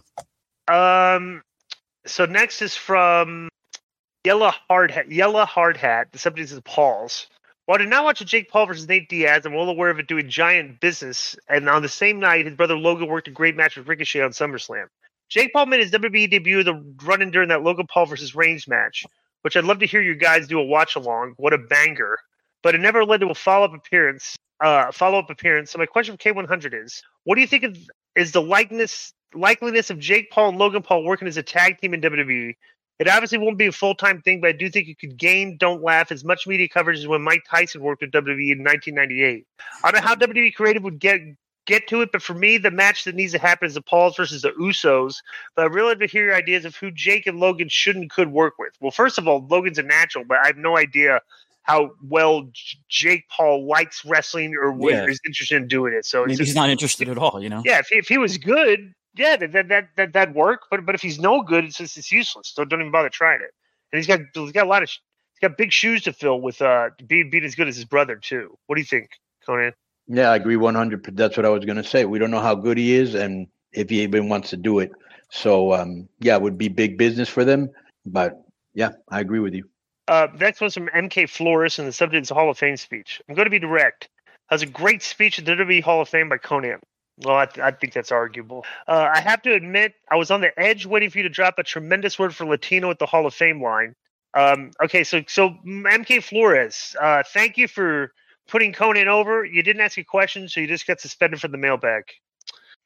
S12: So next is from Yella Hardhat. The subject is Paul's. While I did not watch a Jake Paul versus Nate Diaz, I'm well aware of it doing giant business. And on the same night, his brother Logan worked a great match with Ricochet on SummerSlam. Jake Paul made his WWE debut running during that Logan Paul versus Reigns match, which I'd love to hear you guys do a watch along. What a banger! But it never led to a follow-up appearance. So my question for K100 is: what do you think is the likeliness of Jake Paul and Logan Paul working as a tag team in WWE? It obviously won't be a full-time thing, but I do think it could gain, don't laugh, as much media coverage as when Mike Tyson worked with WWE in 1998. I don't know how WWE Creative would get to it, but for me, the match that needs to happen is the Pauls versus the Usos. But I really love to hear your ideas of who Jake and Logan should and could work with. Well, first of all, Logan's a natural, but I have no idea how well Jake Paul likes wrestling or is interested in doing it. So
S14: maybe he's not interested at all,
S12: Yeah, if he was good, that'd work. But if he's no good, it's useless. So don't even bother trying it. And he's got big shoes to fill with being as good as his brother too. What do you think, Conan?
S13: Yeah, I agree 100%. That's what I was going to say. We don't know how good he is and if he even wants to do it. So, it would be big business for them. But, yeah, I agree with you.
S12: Next one's from MK Flores, and the subject is a Hall of Fame speech. I'm going to be direct. That was a great speech at the WWE Hall of Fame by Conan. Well, I think that's arguable. I have to admit, I was on the edge waiting for you to drop a tremendous word for Latino at the Hall of Fame line. Okay, so MK Flores, thank you for putting Conan over. You didn't ask a question, so you just got suspended from the mailbag.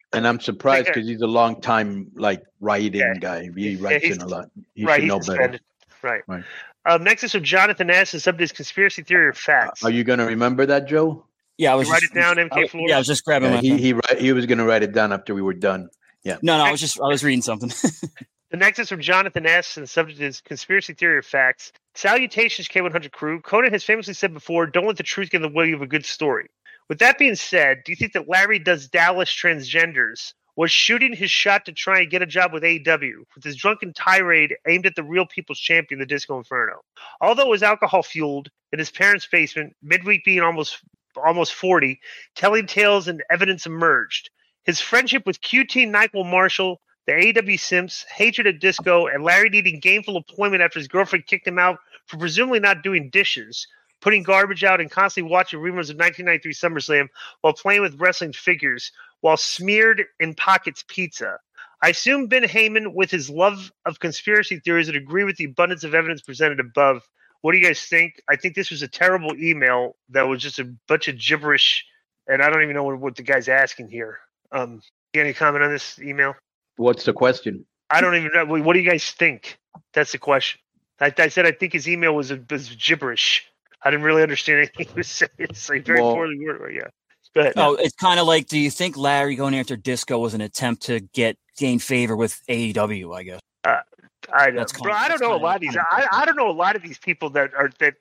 S13: And I'm surprised because he's a long time writing guy. He writes in a lot. He should know better.
S12: Right. Next is from Jonathan S. and subject is conspiracy theory or facts.
S13: Are you going to remember that, Joe?
S14: Yeah, I was
S12: write it down, MK Flores.
S14: Yeah, I was just grabbing my
S13: phone. He was going to write it down after we were done. Yeah.
S14: No, I was reading something.
S12: The next is from Jonathan S. and the subject is conspiracy theory or facts. Salutations, K100 crew. Conan has famously said before, don't let the truth get in the way of a good story. With that being said, do you think that Larry Does Dallas Transgenders was shooting his shot to try and get a job with AEW with his drunken tirade aimed at the real people's champion, the Disco Inferno? Although it was alcohol-fueled in his parents' basement, midweek being almost 40, telling tales and evidence emerged. His friendship with QT Nyquil Marshall, the AEW Simps, hatred at Disco, and Larry needing gainful employment after his girlfriend kicked him out for presumably not doing dishes, putting garbage out, and constantly watching reruns of 1993 SummerSlam while playing with wrestling figures while smeared in Pockets pizza. I assume Ben Heyman, with his love of conspiracy theories, would agree with the abundance of evidence presented above. What do you guys think? I think this was a terrible email that was just a bunch of gibberish, and I don't even know what the guy's asking here. Any comment on this email?
S13: What's the question?
S12: I don't even know. What do you guys think? That's the question. I said I think his email was gibberish. I didn't really understand anything he was saying. It's very poorly worded. Yeah. Go ahead.
S14: Oh, it's kind of like, do you think Larry going after Disco was an attempt to gain favor with AEW, I guess?
S12: I don't know a lot of these. I don't know a lot of these people that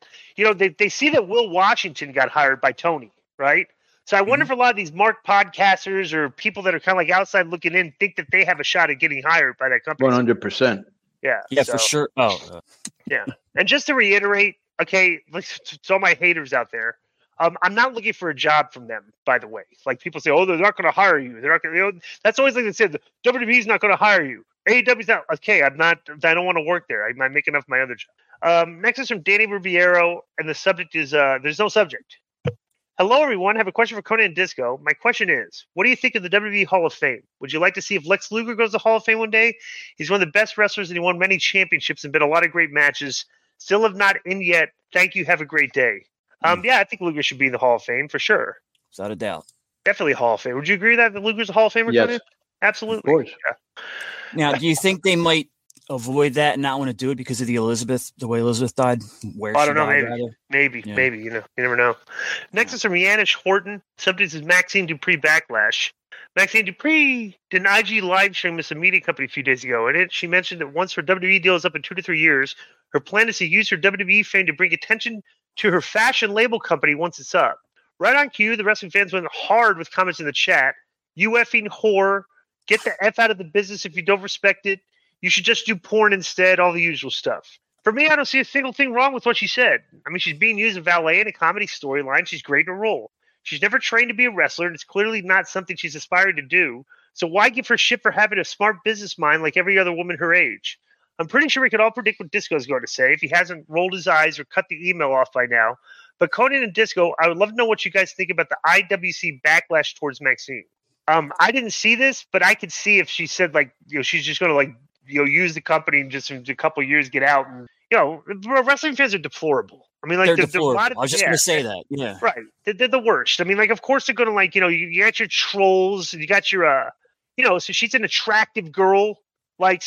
S12: they see that Will Washington got hired by Tony, right? So I wonder if a lot of these Mark podcasters or people that are kind of like outside looking in think that they have a shot at getting hired by that company.
S13: 100%.
S12: Yeah.
S14: Yeah, for sure.
S12: Yeah. And just to reiterate, okay, to all my haters out there, I'm not looking for a job from them, by the way. Like people say, oh, they're not going to hire you. They're not going to, that's always like they said, the WWE's not going to hire you. AEW's not. Okay, I don't want to work there. I make enough my other job. Next is from Danny Riviero, and the subject is, there's no subject. Hello, everyone. I have a question for Conan and Disco. My question is, what do you think of the WWE Hall of Fame? Would you like to see if Lex Luger goes to the Hall of Fame one day? He's one of the best wrestlers, and he won many championships and been a lot of great matches. Still have not in yet. Thank you. Have a great day. Yeah, I think Luger should be in the Hall of Fame for sure.
S14: Without a doubt.
S12: Definitely Hall of Fame. Would you agree that Luger's a Hall of Famer?
S13: Yes.
S12: Conan? Absolutely.
S13: Of course.
S12: Yeah.
S14: Now, do you think they might avoid that and not want to do it because of the way Elizabeth died?
S12: I don't know. Maybe. You never know. Next is from Yanish Horton. Subject is Maxine Dupree Backlash. Maxine Dupree did an IG live stream with a media company a few days ago. In it, she mentioned that once her WWE deal is up in 2 to 3 years, her plan is to use her WWE fame to bring attention to her fashion label company once it's up. Right on cue, the wrestling fans went hard with comments in the chat. You effing whore. Get the F out of the business if you don't respect it. You should just do porn instead, all the usual stuff. For me, I don't see a single thing wrong with what she said. I mean, she's being used as a valet in a comedy storyline. She's great in her role. She's never trained to be a wrestler, and it's clearly not something she's aspiring to do. So why give her shit for having a smart business mind like every other woman her age? I'm pretty sure we could all predict what Disco's going to say if he hasn't rolled his eyes or cut the email off by now. But Conan and Disco, I would love to know what you guys think about the IWC backlash towards Maxine. I didn't see this, but I could see if she said she's just going to use the company and just in a couple of years get out. And wrestling fans are deplorable. I mean,
S14: they're deplorable. I was just going to say that. Yeah,
S12: right. They're the worst. I mean, of course they're going to you got your trolls and you got your so she's an attractive girl. I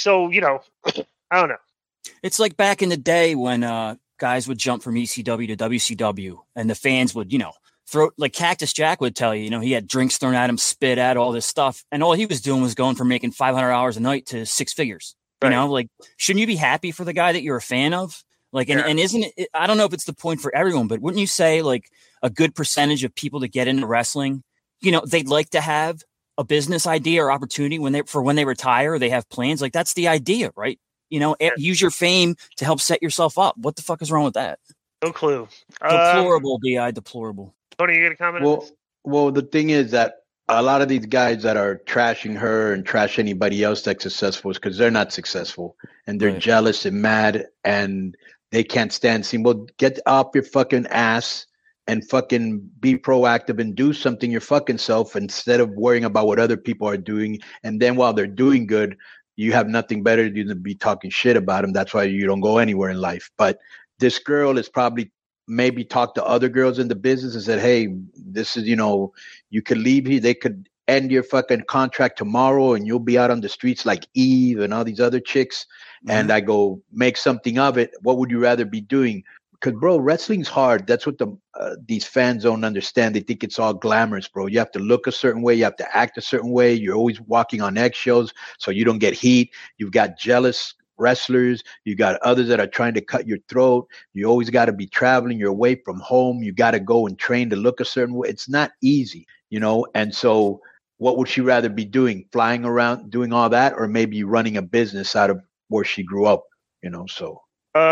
S12: don't know.
S14: It's like back in the day when guys would jump from ECW to WCW, and the fans would throw, like Cactus Jack would tell you, he had drinks thrown at him, spit at, all this stuff. And all he was doing was going from making $500 a night to 6 figures. Right. Shouldn't you be happy for the guy that you're a fan of? And isn't it, I don't know if it's the point for everyone, but wouldn't you say a good percentage of people that get into wrestling, they'd like to have a business idea or opportunity when they retire, or they have plans? That's the idea, right? Use your fame to help set yourself up. What the fuck is wrong with that?
S12: No clue.
S14: Deplorable, B.I. Deplorable.
S12: Tony, you got a comment on this?
S13: Well, the thing is that a lot of these guys that are trashing her and trash anybody else that's successful is because they're not successful and they're jealous and mad and they can't stand seeing. Well, get up your fucking ass and fucking be proactive and do something your fucking self instead of worrying about what other people are doing. And then while they're doing good, you have nothing better to do than be talking shit about them. That's why you don't go anywhere in life. But this girl is probably maybe talked to other girls in the business and said, hey, this is, you could leave here. They could end your fucking contract tomorrow and you'll be out on the streets like Eve and all these other chicks. And I go, make something of it. What would you rather be doing? Because, bro, wrestling's hard. That's what these fans don't understand. They think it's all glamorous, bro. You have to look a certain way. You have to act a certain way. You're always walking on eggshells so you don't get heat. You've got jealous wrestlers. You got others that are trying to cut your throat. You always got to be traveling. You're away from home. You got to go and train to look a certain way. It's not easy, you know? And so what would she rather be doing? Flying around, doing all that, or maybe running a business out of where she grew up, you know? So,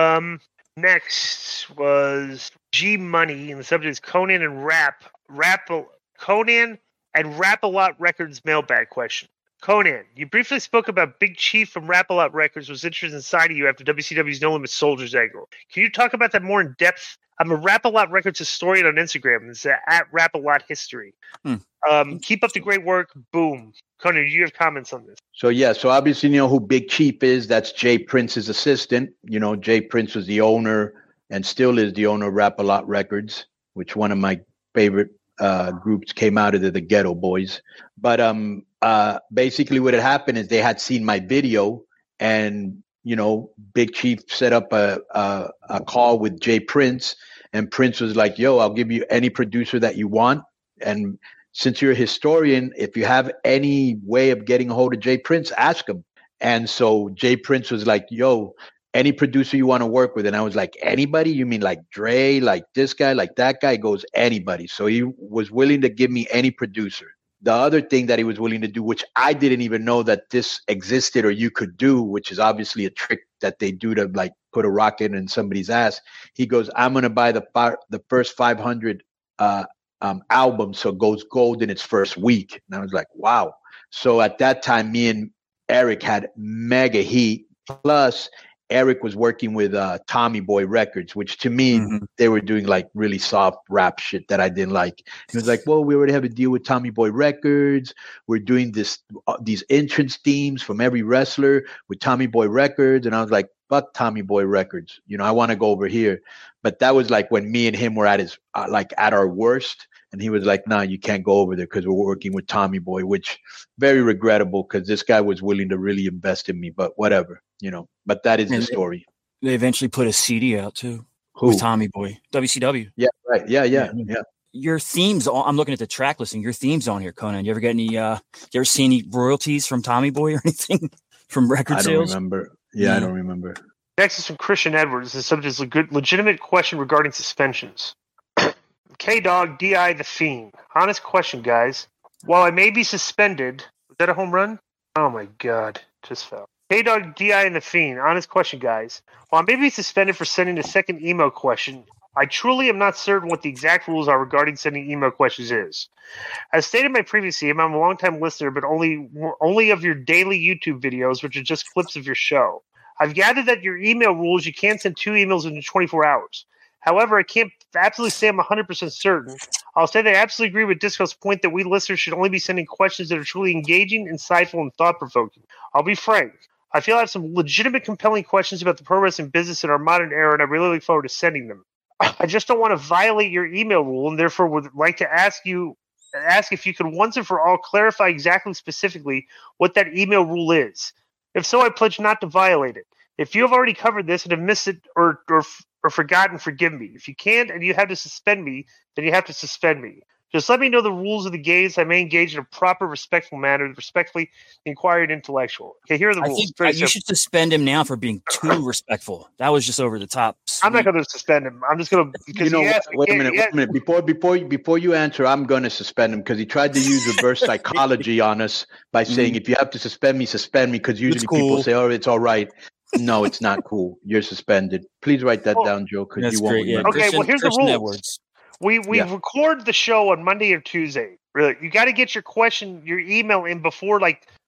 S12: next was G Money, and the subject is Conan and Conan and Rap-A-Lot Records mailbag question. Conan, you briefly spoke about Big Chief from Rap-A-Lot Records was interested inside of you after WCW's No Limit Soldiers angle. Can you talk about that more in depth? I'm a Rap-A-Lot Records historian on Instagram. It's at Rap-A-Lot History. Keep up the great work. Boom. Conan, do you have comments on this?
S13: So obviously you know who Big Chief is. That's Jay Prince's assistant. You know, Jay Prince was the owner and still is the owner of Rap-A-Lot Records, which one of my favorite groups came out of the Ghetto Boys. But basically what had happened is they had seen my video, and you know, Big Chief set up a call with Jay Prince, and Prince was like, yo, I'll give you any producer that you want. And since you're a historian, if you have any way of getting a hold of Jay Prince, ask him. And so Jay Prince was like, yo, any producer you want to work with. And I was like, anybody? You mean like Dre, like this guy, like that guy? He goes, anybody. So he was willing to give me any producer. The other thing that he was willing to do, which I didn't even know that this existed or you could do, which is obviously a trick that they do to like put a rocket in somebody's ass. He goes, I'm going to buy the first 500 albums, so it goes gold in its first week. And I was like, wow. So at that time, me and Eric had mega heat. Plus, Eric was working with Tommy Boy Records, which to me, they were doing like really soft rap shit that I didn't like. He was like, well, we already have a deal with Tommy Boy Records. We're doing these entrance themes from every wrestler with Tommy Boy Records. And I was like, fuck Tommy Boy Records. You know, I want to go over here. But that was like when me and him were at his at our worst. And he was like, nah, you can't go over there because we're working with Tommy Boy, which very regrettable because this guy was willing to really invest in me, but whatever, you know, but that is the story.
S14: They eventually put a CD out too.
S13: Who?
S14: With Tommy Boy, WCW.
S13: Yeah, right. Yeah.
S14: Your themes, I'm looking at the track listing, your themes on here, Conan. You ever get any, you ever see any royalties from Tommy Boy or anything from record sales?
S13: I don't remember. Yeah, I don't remember.
S12: Next is from Christian Edwards. The subject is a good, legitimate question regarding suspensions. K-Dog DI the Fiend. Honest question, guys. While I may be suspended, was that a home run? Oh my god, just fell. K-Dog DI and the Fiend. Honest question, guys. While I may be suspended for sending the second email question, I truly am not certain what the exact rules are regarding sending email questions is. As stated in my previous email, I'm a long-time listener, but only of your daily YouTube videos, which are just clips of your show. I've gathered that your email rules, you can't send 2 emails in 24 hours. However, I can't absolutely say I'm 100% certain. I'll say that I absolutely agree with Disco's point that we listeners should only be sending questions that are truly engaging, insightful, and thought-provoking. I'll be frank. I feel I have some legitimate, compelling questions about the pro wrestling business in our modern era, and I really look forward to sending them. I just don't want to violate your email rule, and therefore would like to ask if you could once and for all clarify exactly specifically what that email rule is. If so, I pledge not to violate it. If you have already covered this and have missed it or forgotten, forgive me. If you can't and you have to suspend me, then you have to suspend me. Just let me know the rules of the game so I may engage in a proper, respectful manner, respectfully inquired intellectual. Okay, here are the rules.
S14: You should suspend him now for being too respectful. That was just over the top. Sweet.
S12: I'm not going to suspend him. I'm just going to because
S13: wait a minute. Before you answer, I'm going to suspend him because he tried to use reverse psychology on us by saying if you have to suspend me because usually people say, "Oh, it's all right." No, it's not cool. You're suspended. Please write that down, Joe, because you won't remember.
S12: Okay, well, here's the rules. Edwards. We record the show on Monday or Tuesday. Really, you got to get your email in before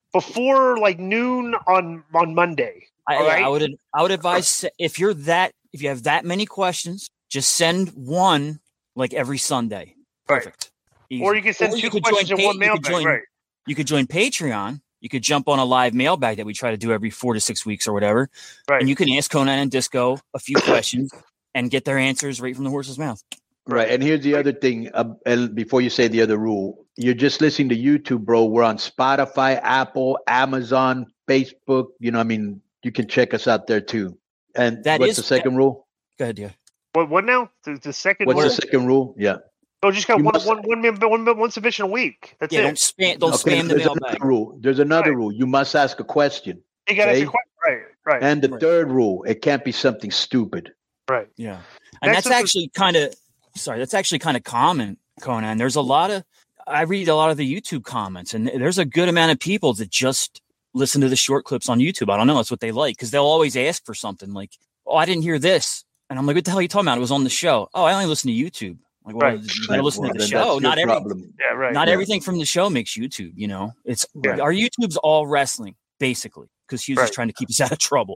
S12: noon on Monday.
S14: I would advise if you have that many questions, just send one like every Sunday. Perfect.
S12: Right. Or you can send 2 questions in one mailbag. Right.
S14: You could join Patreon. You could jump on a live mailbag that we try to do every 4 to 6 weeks or whatever. Right. And you can ask Conan and Disco a few questions and get their answers right from the horse's mouth.
S13: Right. And here's the other thing. Before you say the other rule, you're just listening to YouTube, bro. We're on Spotify, Apple, Amazon, Facebook. You can check us out there too. And what's the second rule?
S14: Go ahead, yeah.
S12: What now? The second.
S13: What's the second rule? Yeah.
S12: Oh, just got one submission a week. That's it.
S14: Don't spam the mailbag.
S13: There's another rule. You must ask a question.
S12: You got to ask a question. Right.
S13: And the third rule, it can't be something stupid.
S12: Right.
S14: Yeah. And that's actually kind of common, Conan. There's I read a lot of the YouTube comments, and there's a good amount of people that just listen to the short clips on YouTube. I don't know. That's what they like, because they'll always ask for something like, oh, I didn't hear this. And I'm like, what the hell are you talking about? It was on the show. Oh, I only listen to YouTube. Like, well, you gotta listen to the show. Not everything from the show makes YouTube. Our YouTube's all wrestling, basically, because Hughes is trying to keep us out of trouble.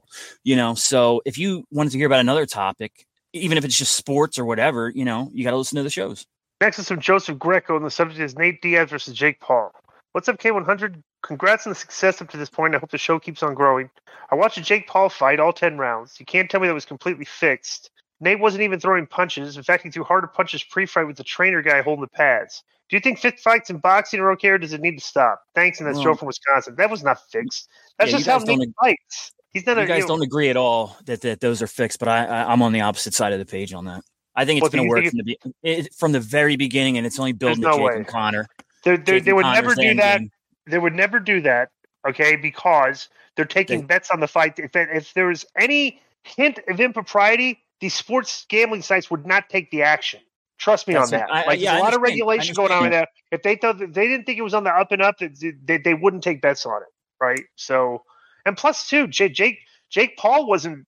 S14: So if you wanted to hear about another topic, even if it's just sports or whatever, you got to listen to the shows.
S12: Next is from Joseph Greco, and the subject is Nate Diaz versus Jake Paul. What's up, K100? Congrats on the success up to this point. I hope the show keeps on growing. I watched a Jake Paul fight, all 10 rounds. You can't tell me that was completely fixed. Nate wasn't even throwing punches. In fact, he threw harder punches pre-fight with the trainer guy holding the pads. Do you think fist fights in boxing are okay, or does it need to stop? Thanks, and that's Joe from Wisconsin. That was not fixed. That's just how Nate fights. He's not. You guys
S14: don't agree at all that those are fixed, but I'm on the opposite side of the page on that. I think it's going to work from the very beginning, and it's only building to Jake and Connor.
S12: They would never do that. They would never do that, okay, because they're taking bets on the fight. If there was any hint of impropriety, these sports gambling sites would not take the action. Trust me on that. There's a lot of regulation going on there. If they thought that they didn't think it was on the up and up, they wouldn't take bets on it, right? So, and plus too, Jake Paul wasn't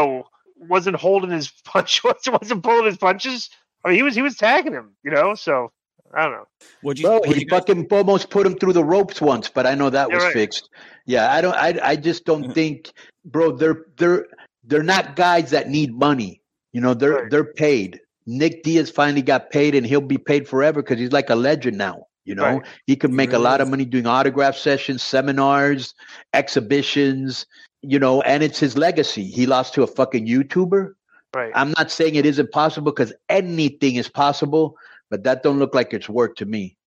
S12: holding his punch, wasn't pulling his punches. I mean, he was tagging him, So I don't know.
S13: He fucking almost put him through the ropes once, but I know that was fixed. Yeah, I just don't think, bro. They're not guys that need money. They're paid. Nick Diaz finally got paid, and he'll be paid forever because he's like a legend now. He could make a lot of money doing autograph sessions, seminars, exhibitions. And it's his legacy. He lost to a fucking YouTuber.
S12: Right.
S13: I'm not saying it isn't possible, because anything is possible, but that don't look like it's worked to me.